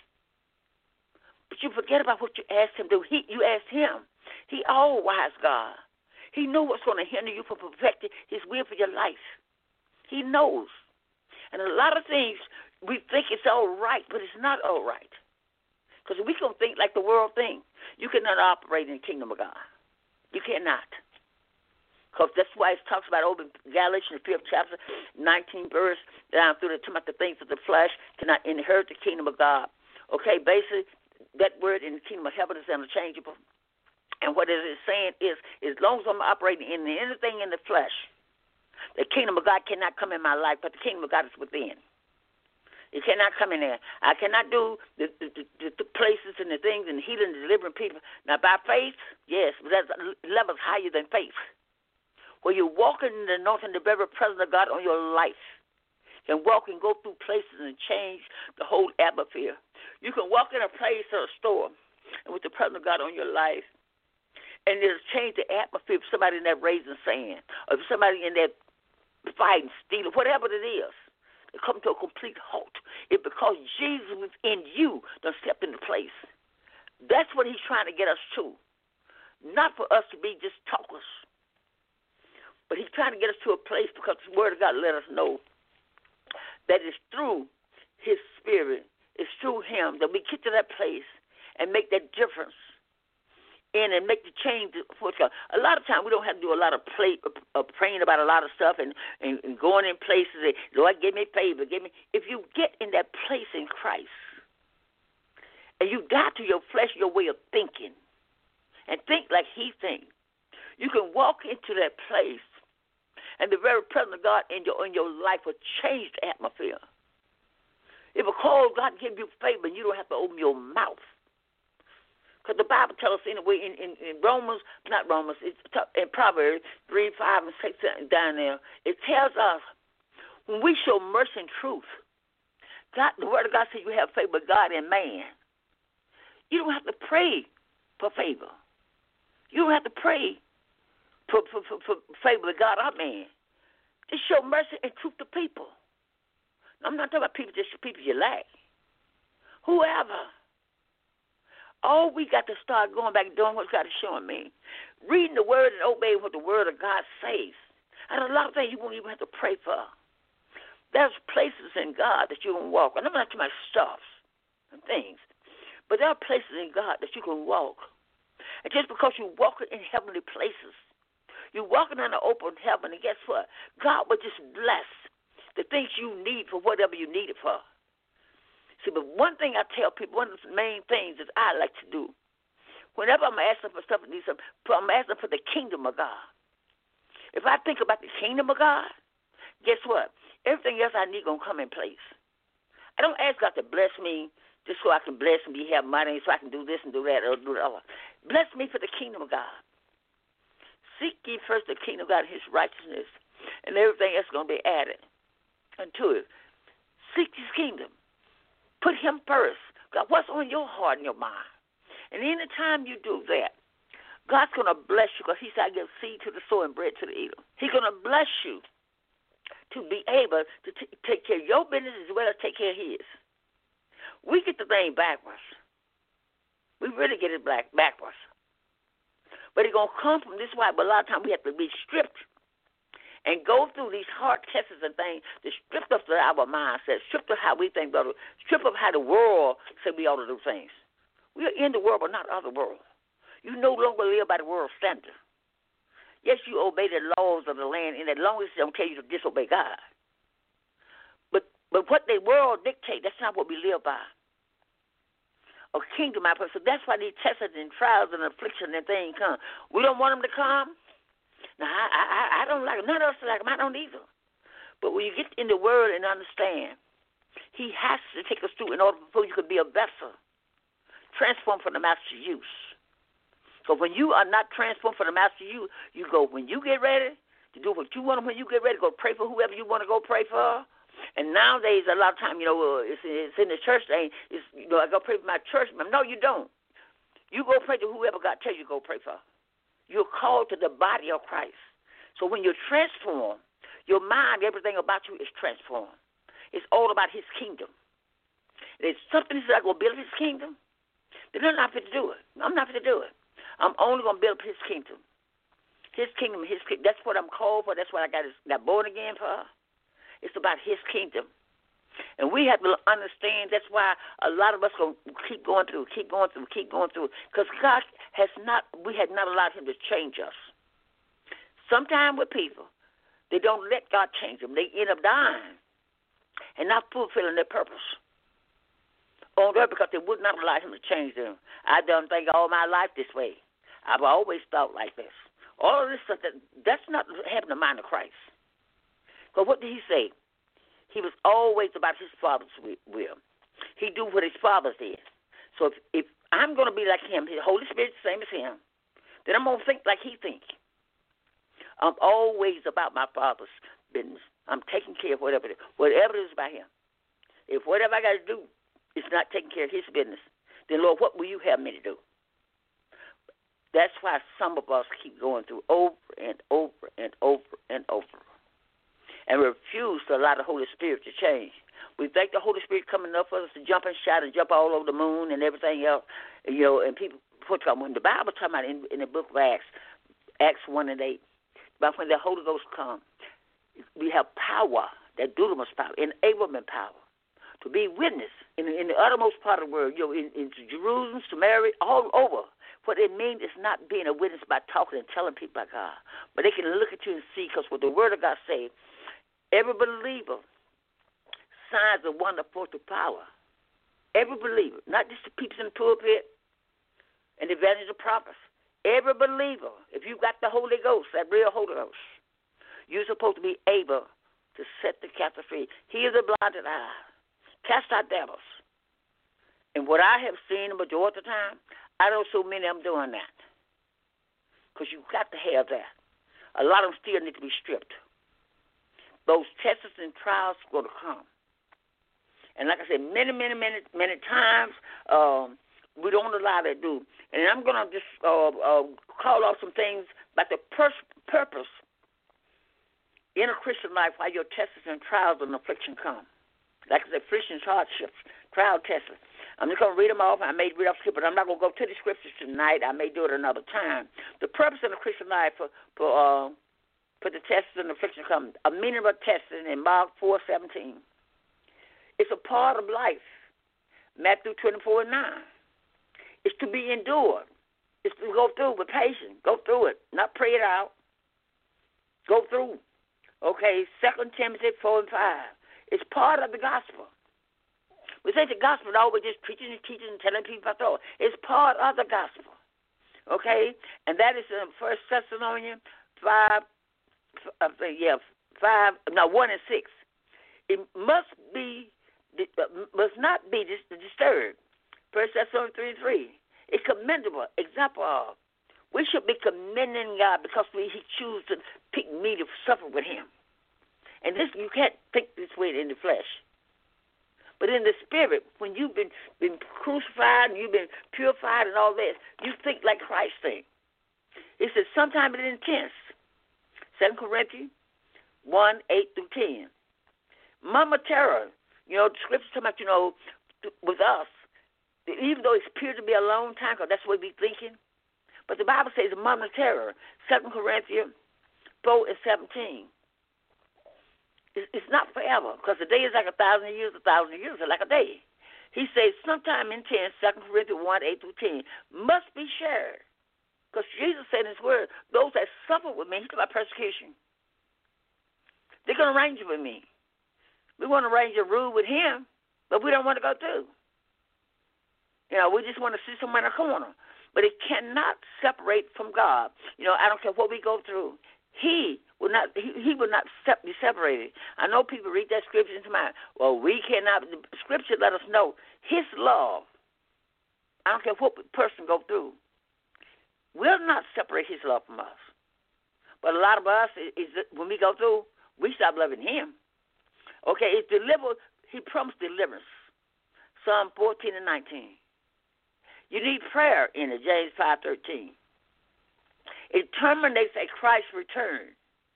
But you forget about what you asked him to do. He, you asked him. He all-wise God. He knows what's going to hinder you from perfecting his will for your life. He knows. And a lot of things, we think it's all right, but it's not all right. Because we don't think like the world thinks. You cannot operate in the kingdom of God. You cannot. Because that's why it talks about over Galatians, the fifth chapter, nineteenth verse, down through the, about the things of the flesh, cannot inherit the kingdom of God. Okay, basically, that word in the kingdom of heaven is interchangeable. And what it is saying is, as long as I'm operating in anything in the flesh, the kingdom of God cannot come in my life, but the kingdom of God is within. It cannot come in there. I cannot do the, the, the, the places and the things and healing and delivering people. Now, by faith, yes, but that's levels higher than faith. Where you're walking in the anointing, the very presence of God on your life. You can walk and go through places and change the whole atmosphere. You can walk in a place or a store and with the presence of God on your life, and it'll change the atmosphere of somebody in that raising sand, or if somebody in that fighting, stealing, whatever it is. It come to a complete halt. It's because Jesus was in you done stepped into place. That's what he's trying to get us to. Not for us to be just talkers. But he's trying to get us to a place because the word of God let us know that it's through his spirit, it's through him that we get to that place and make that difference in and make the change for God. A lot of times we don't have to do a lot of play, uh, praying about a lot of stuff and, and, and going in places and, Lord, give me favor, give me. If you get in that place in Christ and you die to your flesh, your way of thinking, and think like he thinks, you can walk into that place and the very presence of God in your in your life will change the atmosphere. It will cause God to give you favor and you don't have to open your mouth. Because the Bible tells us anyway in, in, in Romans, not Romans, it's in Proverbs three, five, and six down there, it tells us when we show mercy and truth, God, the word of God says you have favor with God and man. You don't have to pray for favor. You don't have to pray for, for, for, for favor with God or man. Just show mercy and truth to people. I'm not talking about people, just people you like. Whoever. All we got to start going back and doing what God is showing me. Reading the word and obeying what the word of God says. And a lot of things you won't even have to pray for. There's places in God that you can walk. And I'm not talking about stuffs and things. But there are places in God that you can walk. And just because you're walking in heavenly places, you're walking on an open heaven, and guess what? God will just bless the things you need for whatever you need it for. See, but one thing I tell people, one of the main things that I like to do, whenever I'm asking for stuff, I'm asking for the kingdom of God. If I think about the kingdom of God, guess what? Everything else I need going to come in place. I don't ask God to bless me just so I can bless and be have money, so I can do this and do that or do that. Bless me for the kingdom of God. Seek ye first the kingdom of God and his righteousness, and everything else is going to be added unto it. Seek his kingdom. Put him first. God, what's on your heart and your mind? And any time you do that, God's going to bless you because he said, I give seed to the sower and bread to the eater. He's going to bless you to be able to t- take care of your business as well as take care of his. We get the thing backwards. We really get it back backwards. But it's going to come from this way, but a lot of times we have to be stripped and go through these hard tests and things to strip us of our mindset, strip of how we think about it, strip of how the world said we ought to do things. We are in the world, but not of the world. You no longer live by the world standard. Yes, you obey the laws of the land, and as long as they don't tell you to disobey God. But but what the world dictates, that's not what we live by. A kingdom, my person. So that's why these tests and trials and affliction and things come. We don't want them to come. Now, I, I, I don't like them. None of us like them. I don't either. But when you get in the Word and understand, he has to take us through in order for you could be a vessel, transformed for the master's use. So when you are not transformed for the master, you you go, when you get ready to do what you want, when you get ready to go pray for whoever you want to go pray for. And nowadays, a lot of time, you know, uh, it's, it's in the church thing. It's, you know, I go pray for my church. No, you don't. You go pray to whoever God tells you to go pray for. You're called to the body of Christ. So when you're transformed, your mind, everything about you is transformed. It's all about his kingdom. And it's something that's going to build his kingdom. Then I'm not fit to do it. I'm not fit to do it. I'm only going to build up his kingdom. His kingdom, his kingdom. That's what I'm called for. That's what I got, got born again for. It's about his kingdom. And we have to understand that's why a lot of us going to keep going through, keep going through, keep going through. Because God has not, we have not allowed him to change us. Sometimes with people, they don't let God change them. They end up dying and not fulfilling their purpose on earth because they would not allow him to change them. I done think all my life this way. I've always thought like this. All of this stuff, that, that's not having the mind of Christ. Because what did he say? He was always about his Father's will. He do what his Father did. So if, if I'm going to be like him, the Holy Spirit's the same as him, then I'm going to think like he thinks. I'm always about my Father's business. I'm taking care of whatever it is, whatever it is about him. If whatever I got to do is not taking care of his business, then, Lord, what will you have me to do? That's why some of us keep going through over and over and over and over and refuse to allow the Holy Spirit to change. We think the Holy Spirit coming up for us to jump and shout and jump all over the moon and everything else, you know, and people put when the Bible talking about in, in the book of Acts, Acts one and eight, about when the Holy Ghost come, we have power, that dunamis power, enablement power, to be witness in, in the uttermost part of the world, you know, in, in Jerusalem, Samaria, all over. What it means is not being a witness by talking and telling people about God, but they can look at you and see, because what the Word of God says, every believer, signs of wonder, forth of power. Every believer, not just the people in the pulpit and the evangelists and prophets. Every believer, if you got the Holy Ghost, that real Holy Ghost, you're supposed to be able to set the captive free, heal the blinded eye, cast out devils. And what I have seen the majority of the time, I know so many of them doing that. Because you got to have that. A lot of them still need to be stripped. Those tests and trials are going to come. And like I said, many, many, many, many times, um, we don't allow that to do. And I'm going to just uh, uh, call out some things about the first, purpose in a Christian life while your tests and trials and affliction come. Like the afflictions, hardships, trial tests. I'm just going to read them off. I may read off scripture, but I'm not going to go to the scriptures tonight. I may do it another time. The purpose in the Christian life for for, uh, for the tests and affliction come, a meaning of testing in Mark four seventeen. It's a part of life. Matthew twenty-four and nine. It's to be endured. It's to go through with patience. Go through it, not pray it out. Go through. Okay, Second Timothy four and five. It's part of the gospel. We say the gospel is always just preaching and teaching and telling people about it. It's part of the gospel. Okay? And that is in First Thessalonians five, uh, yeah, five, no, one and six. It must be, must not be disturbed. First Thessalonians three and three. It's commendable. Example of. We should be commending God because we, He chooses to pick me to suffer with Him. And this, you can't think this way in the flesh. But in the spirit, when you've been, been crucified and you've been purified and all this, you think like Christ thinks. He says sometimes it's intense. Second Corinthians one, eight through ten. Mama terror, you know, the scriptures talk about, you know, with us, even though it appears to be a long time, because that's what we're thinking, but the Bible says mama terror, Second Corinthians four and seventeen. It's not forever, because the day is like a thousand years, a thousand years are like a day. He says sometime in ten, Second Corinthians one, eight through ten, must be shared. Because Jesus said in His word, those that suffer with me, He's about persecution. They're going to arrange with me. We want to arrange a rule with Him, but we don't want to go through. You know, we just want to sit somewhere in a corner. But it cannot separate from God. You know, I don't care what we go through. He will not. He, he will not be separated. I know people read that scripture into mind. Well, we cannot. The scripture let us know His love. I don't care what person go through. Will not separate His love from us. But a lot of us is, is when we go through, we stop loving Him. Okay, it's deliver. He promised deliverance. Psalm fourteen and nineteen. You need prayer in it. James five thirteen. It terminates at Christ's return.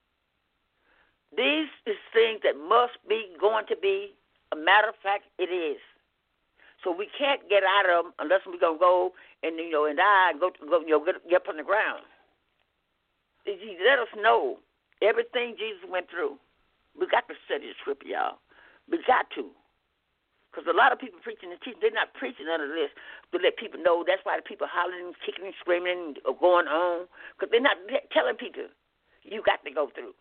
These is things that must be going to be. A matter of fact, it is. So we can't get out of them unless we're going to go and, you know, and die and go, go you know, get, get up on the ground. He let us know everything Jesus went through. We got to study the scripture, y'all. We got to. Because a lot of people preaching and teaching, they're not preaching none of this to let people know. That's why the people hollering, kicking, and screaming, or going on. Because they're not telling people, you got to go through.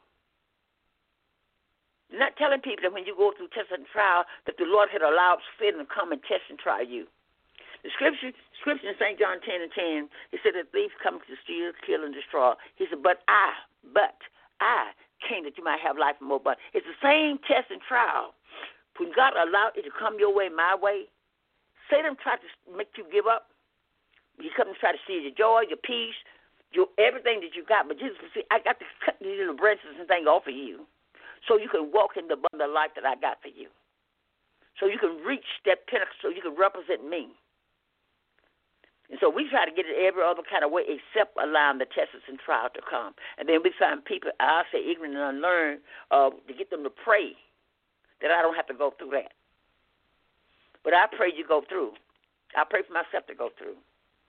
They're not telling people that when you go through test and trial, that the Lord had allowed Satan to come and test and try you. The scripture, scripture in Saint John ten and ten, he said, the thief comes to steal, kill, and destroy. He said, but I, but I came that you might have life and more abundant. It's the same test and trial. When God allowed it to come your way, my way, Satan tried to make you give up. He comes and try to steal your joy, your peace, your everything that you got. But Jesus said, I got to cut these little branches and things off of you so you can walk in the abundant life that I got for you. So you can reach that pinnacle, so you can represent me. And so we try to get it every other kind of way except allowing the tests and trials to come. And then we find people, I'll say ignorant and unlearned, uh, to get them to pray that I don't have to go through that. But I pray you go through. I pray for myself to go through.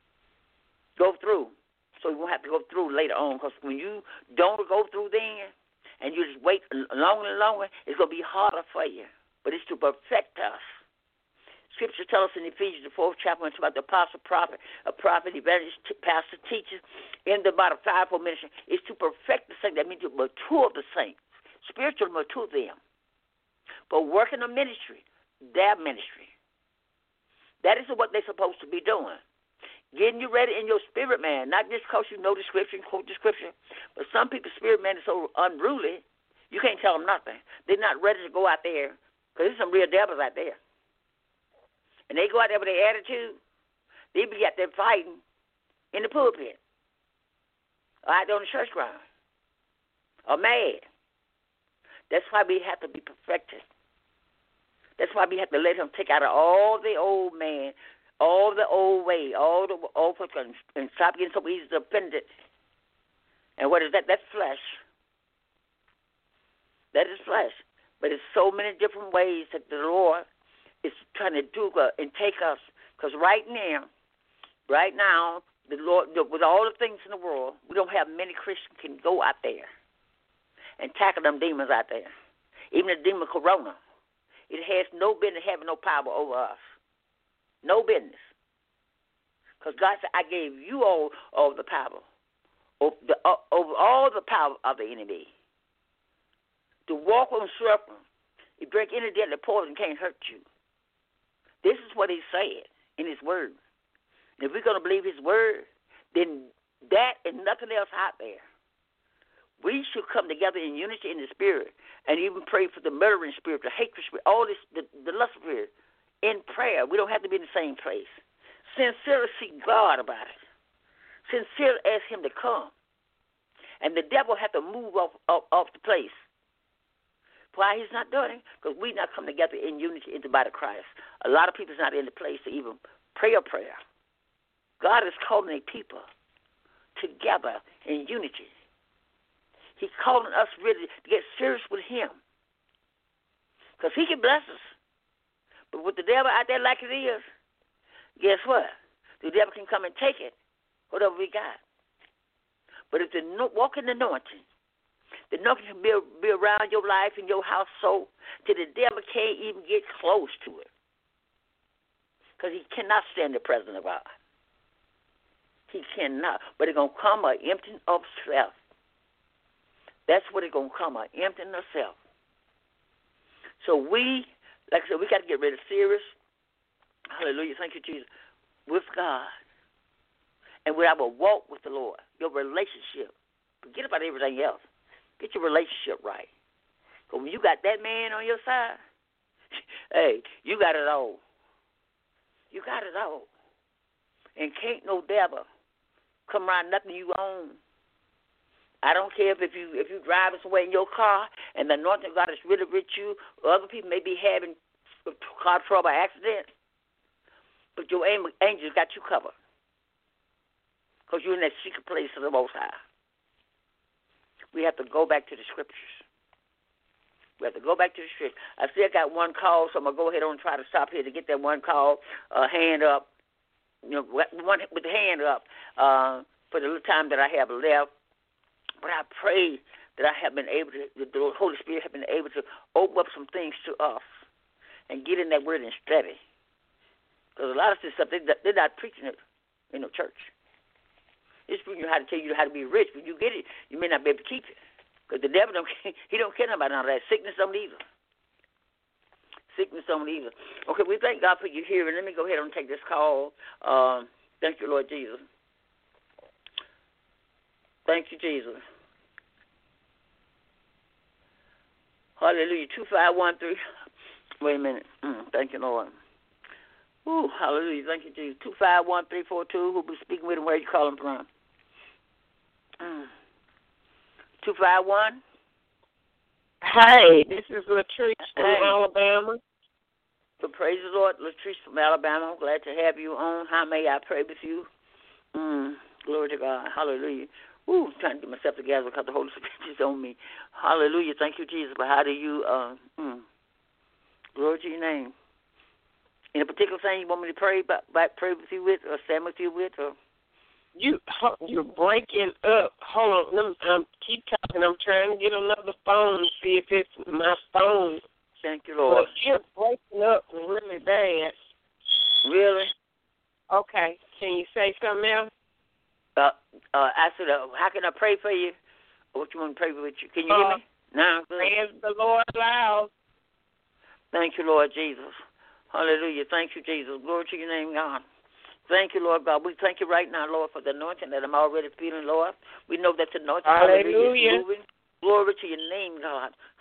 Go through so you won't have to go through later on. Because when you don't go through then and you just wait longer and longer, it's going to be harder for you. But it's to perfect us. Scripture tells us in Ephesians, the fourth chapter, it's about the apostle, prophet, a prophet, evangelist, pastor, teacher, in the about a fivefold ministry. It's to perfect the saints. That means to mature the saints, spiritually mature them. But working a ministry, their ministry. That is what they're supposed to be doing. Getting you ready in your spirit, man. Not just because you know the scripture and quote the scripture. But some people's spirit, man, is so unruly, you can't tell them nothing. They're not ready to go out there because there's some real devils out there. And they go out there with their attitude. They be out there fighting in the pulpit. Or out there on the church ground. Or mad. That's why we have to be perfected. That's why we have to let him take out of all the old man, all the old way, all the old folk, and stop getting so easy offended. And what is that? That's flesh. That is flesh. But it's so many different ways that the Lord is trying to do uh, and take us. Because right now, right now, the Lord, with all the things in the world, we don't have many Christians can go out there and tackle them demons out there. Even the demon corona. It has no business having no power over us. No business. Because God said, I gave you all, all the power. Over, the, uh, over all the power of the enemy. To walk on serpents. You drink any deadly poison can't hurt you. This is what he said in his word. And if we're going to believe his word, then that and nothing else out there. We should come together in unity in the spirit and even pray for the murdering spirit, the hatred spirit, all this, the, the lust spirit, in prayer. We don't have to be in the same place. Sincerely seek God about it. Sincerely ask him to come. And the devil have to move off, off, off the place. Why he's not doing it? Because we not come together in unity in the body of Christ. A lot of people's not in the place to even pray a prayer. God is calling a people together in unity. He's calling us really to get serious with him. Because he can bless us. But with the devil out there like it is, guess what? The devil can come and take it, whatever we got. But if they walk in the anointing, the anointing can be, be around your life and your household till the devil can't even get close to it. Because he cannot stand the presence of God. He cannot. But it's going to come an emptying of self. That's what it's going to come, an emptying of self. So we, like I said, we got to get rid of serious. Hallelujah. Thank you, Jesus. With God. And with our walk with the Lord. Your relationship. Forget about everything else. Get your relationship right. Because when you got that man on your side, hey, you got it all. You got it all. And can't no devil come around nothing you own. I don't care if, if you if you driving somewhere in your car and the anointing of God is really with you, or other people may be having car trouble or accident, but your angels got you covered. Because you're in that secret place of the Most High. We have to go back to the scriptures. We have to go back to the scriptures. I still got one call, so I'm going to go ahead and try to stop here to get that one call, uh, hand up, you know, one with the hand up uh, for the little time that I have left. But I pray that I have been able to, the Holy Spirit have been able to open up some things to us and get in that word and study. Because a lot of this stuff, they, they're not preaching it in the church. It's preaching how to tell you how to be rich. When you get it, you may not be able to keep it. Because the devil, don't he don't care about none of that. Sickness don't either. Sickness don't either. Okay, we thank God for you here. And let me go ahead and take this call. Um, thank you, Lord Jesus. Thank you, Jesus. Hallelujah. two five one three. Wait a minute. Mm, thank you, Lord. Ooh, hallelujah. Thank you, Jesus. two five one three four two. Who'll be speaking with him? Where are you calling from? Mm. two five one. Hey, this is Latrice from hey. Alabama. So praise the Lord, Latrice from Alabama. I'm glad to have you on. How may I pray with you? Mm. Glory to God. Hallelujah. Ooh, I'm trying to get myself together because the Holy Spirit is on me. Hallelujah. Thank you, Jesus. But how do you, uh, mm. glory to your name. Any particular thing you want me to pray about, about pray with you with, or stand with you with, or? You you're breaking up. Hold on, let me um, keep talking. I'm trying to get another phone to see if it's my phone. Thank you, Lord. But you're breaking up really bad. Really? Okay. Can you say something else? Uh, uh, I said, uh, how can I pray for you? What you want to pray with you? Can you uh, hear me? No. As the Lord allows. Thank you, Lord Jesus. Hallelujah. Thank you, Jesus. Glory to your name, God. Thank you, Lord God. We thank you right now, Lord, for the anointing that I'm already feeling, Lord. We know that the anointing hallelujah. is moving. Glory to your name, God.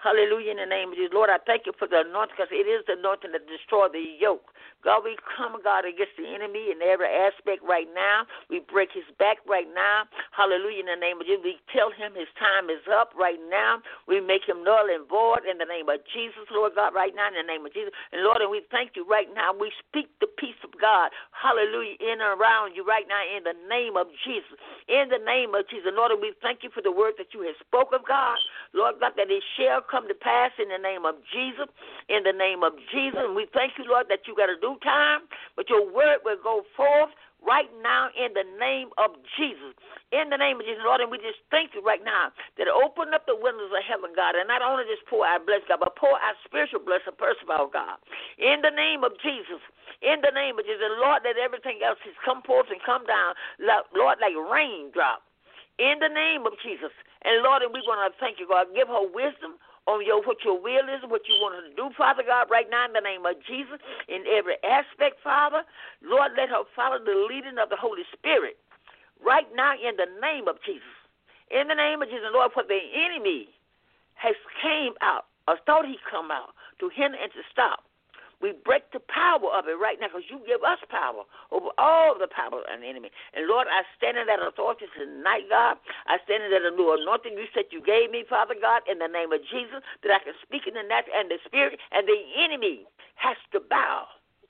Hallelujah, in the name of Jesus. Lord, I thank you for the anointing, because it is the anointing that destroys the yoke. God, we come, God, against the enemy in every aspect right now. We break his back right now. Hallelujah, in the name of Jesus. We tell him his time is up right now. We make him null and void in the name of Jesus, Lord God, right now, in the name of Jesus. And Lord, and we thank you right now. We speak the peace of God, hallelujah, in and around you right now in the name of Jesus. In the name of Jesus. Lord, and we thank you for the word that you have spoken, God. Lord God, that it shall come to pass in the name of Jesus, in the name of Jesus. And we thank you, Lord, that you got a due time, but your word will go forth right now in the name of Jesus. In the name of Jesus, Lord, and we just thank you right now that open up the windows of heaven, God, and not only just pour out blessing, God, but pour out spiritual blessing, first of all, God. In the name of Jesus, in the name of Jesus, and Lord, that everything else has come forth and come down, Lord, like raindrop. In the name of Jesus. And Lord, and we want to thank you, God. Give her wisdom on your what your will is, what you want her to do, Father God, right now in the name of Jesus, in every aspect, Father. Lord, let her follow the leading of the Holy Spirit right now in the name of Jesus. In the name of Jesus, Lord, for the enemy has came out, or thought he come out, to hinder and to stop. We break the power of it right now, because you give us power over all the power of the enemy. And, Lord, I stand in that authority tonight, God. I stand in that new anointing you said you gave me, Father God, in the name of Jesus, that I can speak in the natural and the spirit, and the enemy has to bow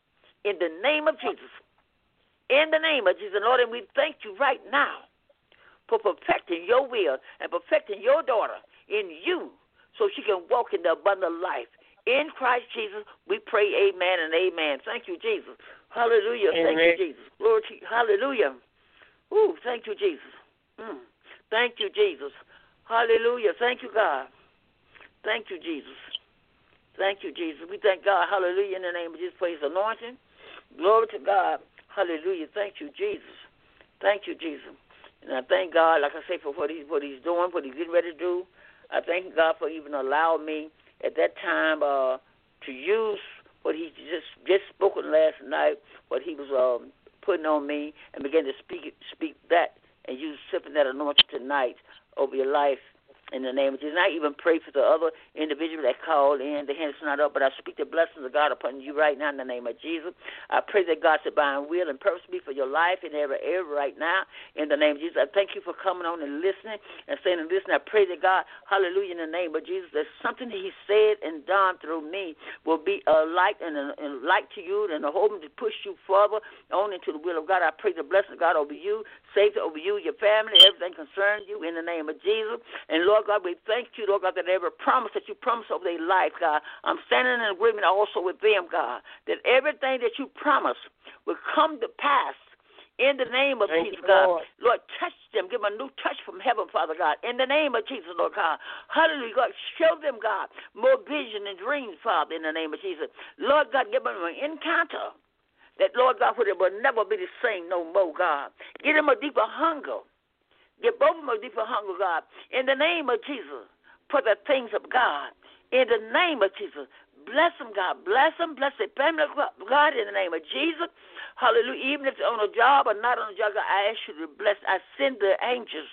in the name of Jesus. In the name of Jesus, Lord, and we thank you right now for perfecting your will and perfecting your daughter in you so she can walk in the abundant life. In Christ Jesus, we pray amen and amen. Thank you, Jesus. Hallelujah. Amen. Thank you, Jesus. Glory to you. Hallelujah. Ooh, thank you, Jesus. Mm. Thank you, Jesus. Hallelujah. Thank you, God. Thank you, Jesus. Thank you, Jesus. We thank God. Hallelujah. In the name of Jesus for his anointing. Glory to God. Hallelujah. Thank you, Jesus. Thank you, Jesus. And I thank God, like I say, for what, he, what he's doing, what he's getting ready to do. I thank God for even allowing me at that time uh, to use what he just just spoken last night, what he was um, putting on me, and begin to speak speak that and use sipping that anointing tonight over your life in the name of Jesus. And I even pray for the other individual that called in. The hand is not up, but I speak the blessings of God upon you right now in the name of Jesus. I pray that God's divine will and purpose be for your life in every area right now in the name of Jesus. I thank you for coming on and listening and saying and listening. I pray that God, hallelujah, in the name of Jesus, that something that he said and done through me will be a light and a, a light to you and a hope to push you further on into the will of God. I pray the blessing of God over you, safety over you, your family, everything concerning you in the name of Jesus. And Lord God, we thank you, Lord God, that every promise that you promised over their life, God, I'm standing in agreement also with them, God, that everything that you promised will come to pass in the name of thank Jesus, you, God. Lord. Lord, touch them. Give them a new touch from heaven, Father God, in the name of Jesus, Lord God. Hallelujah, God. Show them, God, more vision and dreams, Father, in the name of Jesus. Lord God, give them an encounter that, Lord God, it will never be the same no more, God. Give them a deeper hunger. Give both of them a deeper hunger, God, in the name of Jesus, for the things of God. In the name of Jesus, bless them, God. Bless them. Bless their family, God, in the name of Jesus. Hallelujah. Even if they're on a job or not on a job, God, I ask you to bless. I send the angels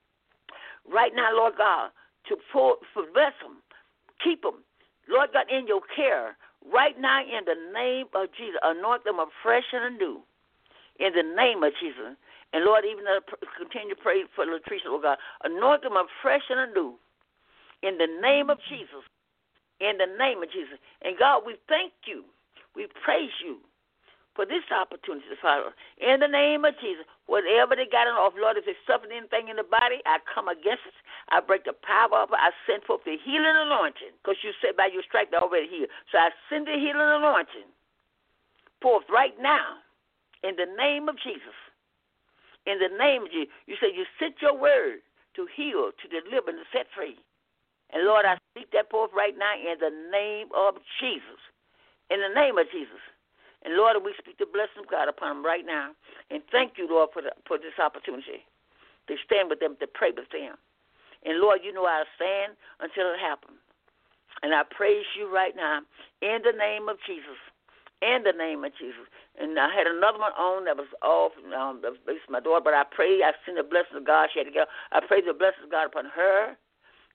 right now, Lord God, to for, for bless them. Keep them, Lord God, in your care. Right now, in the name of Jesus, anoint them afresh and anew. In the name of Jesus. And, Lord, even uh, continue to pray for Latricia, Lord God. Anoint them afresh and anew. In the name of Jesus. In the name of Jesus. And, God, we thank you. We praise you for this opportunity, Father. In the name of Jesus. Whatever they got off, Lord, if they're suffering anything in the body, I come against it. I break the power of it. I send forth the healing anointing. Because you said by your stripes they're already healed. So I send the healing anointing forth right now. In the name of Jesus. In the name of Jesus, you say you sent your word to heal, to deliver, and to set free. And, Lord, I speak that forth right now in the name of Jesus. In the name of Jesus. And, Lord, we speak the blessing of God upon them right now. And thank you, Lord, for, the, for this opportunity to stand with them, to pray with them. And, Lord, you know I'll stand until it happens. And I praise you right now in the name of Jesus. In the name of Jesus. And I had another one on that was off. Um, it's my daughter, but I pray, I send the blessing of God. She had to go. I pray the blessing of God upon her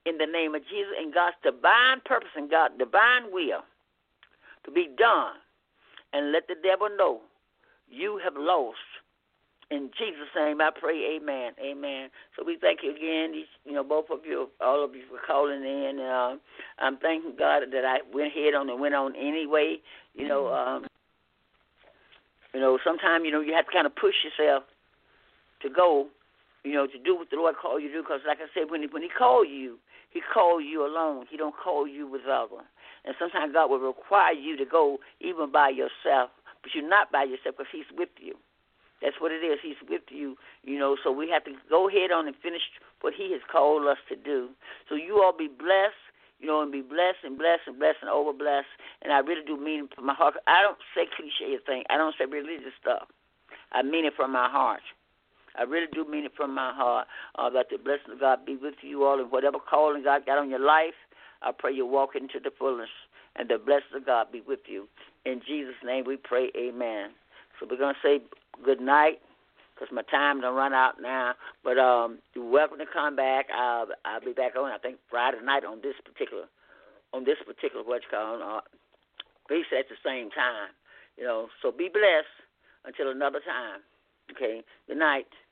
in the name of Jesus and God's divine purpose and God's divine will to be done. And let the devil know you have lost. In Jesus' name I pray, amen, amen. So we thank you again, these, you know, both of you, all of you for calling in. Uh, I'm thanking God that I went ahead on and went on anyway. You know, um, you know, sometimes, you know, you have to kind of push yourself to go, you know, to do what the Lord called you to do. Because like I said, when he, when he called you, he called you alone. He don't call you with others. And sometimes God will require you to go even by yourself, but you're not by yourself because he's with you. That's what it is. He's with you, you know, so we have to go ahead on and finish what he has called us to do. So you all be blessed, you know, and be blessed and blessed and blessed and over blessed. And I really do mean it from my heart. I don't say cliche thing. I don't say religious stuff. I mean it from my heart. I really do mean it from my heart. Uh, that the blessing of God be with you all, and whatever calling God got on your life, I pray you walk into the fullness, and the blessing of God be with you. In Jesus' name we pray, amen. So we're going to say good night because my time done run out now. But um, you're welcome to come back. I'll, I'll be back on, I think, Friday night on this particular, on this particular what you call, uh, basically at the same time. You know, so be blessed until another time. Okay, good night.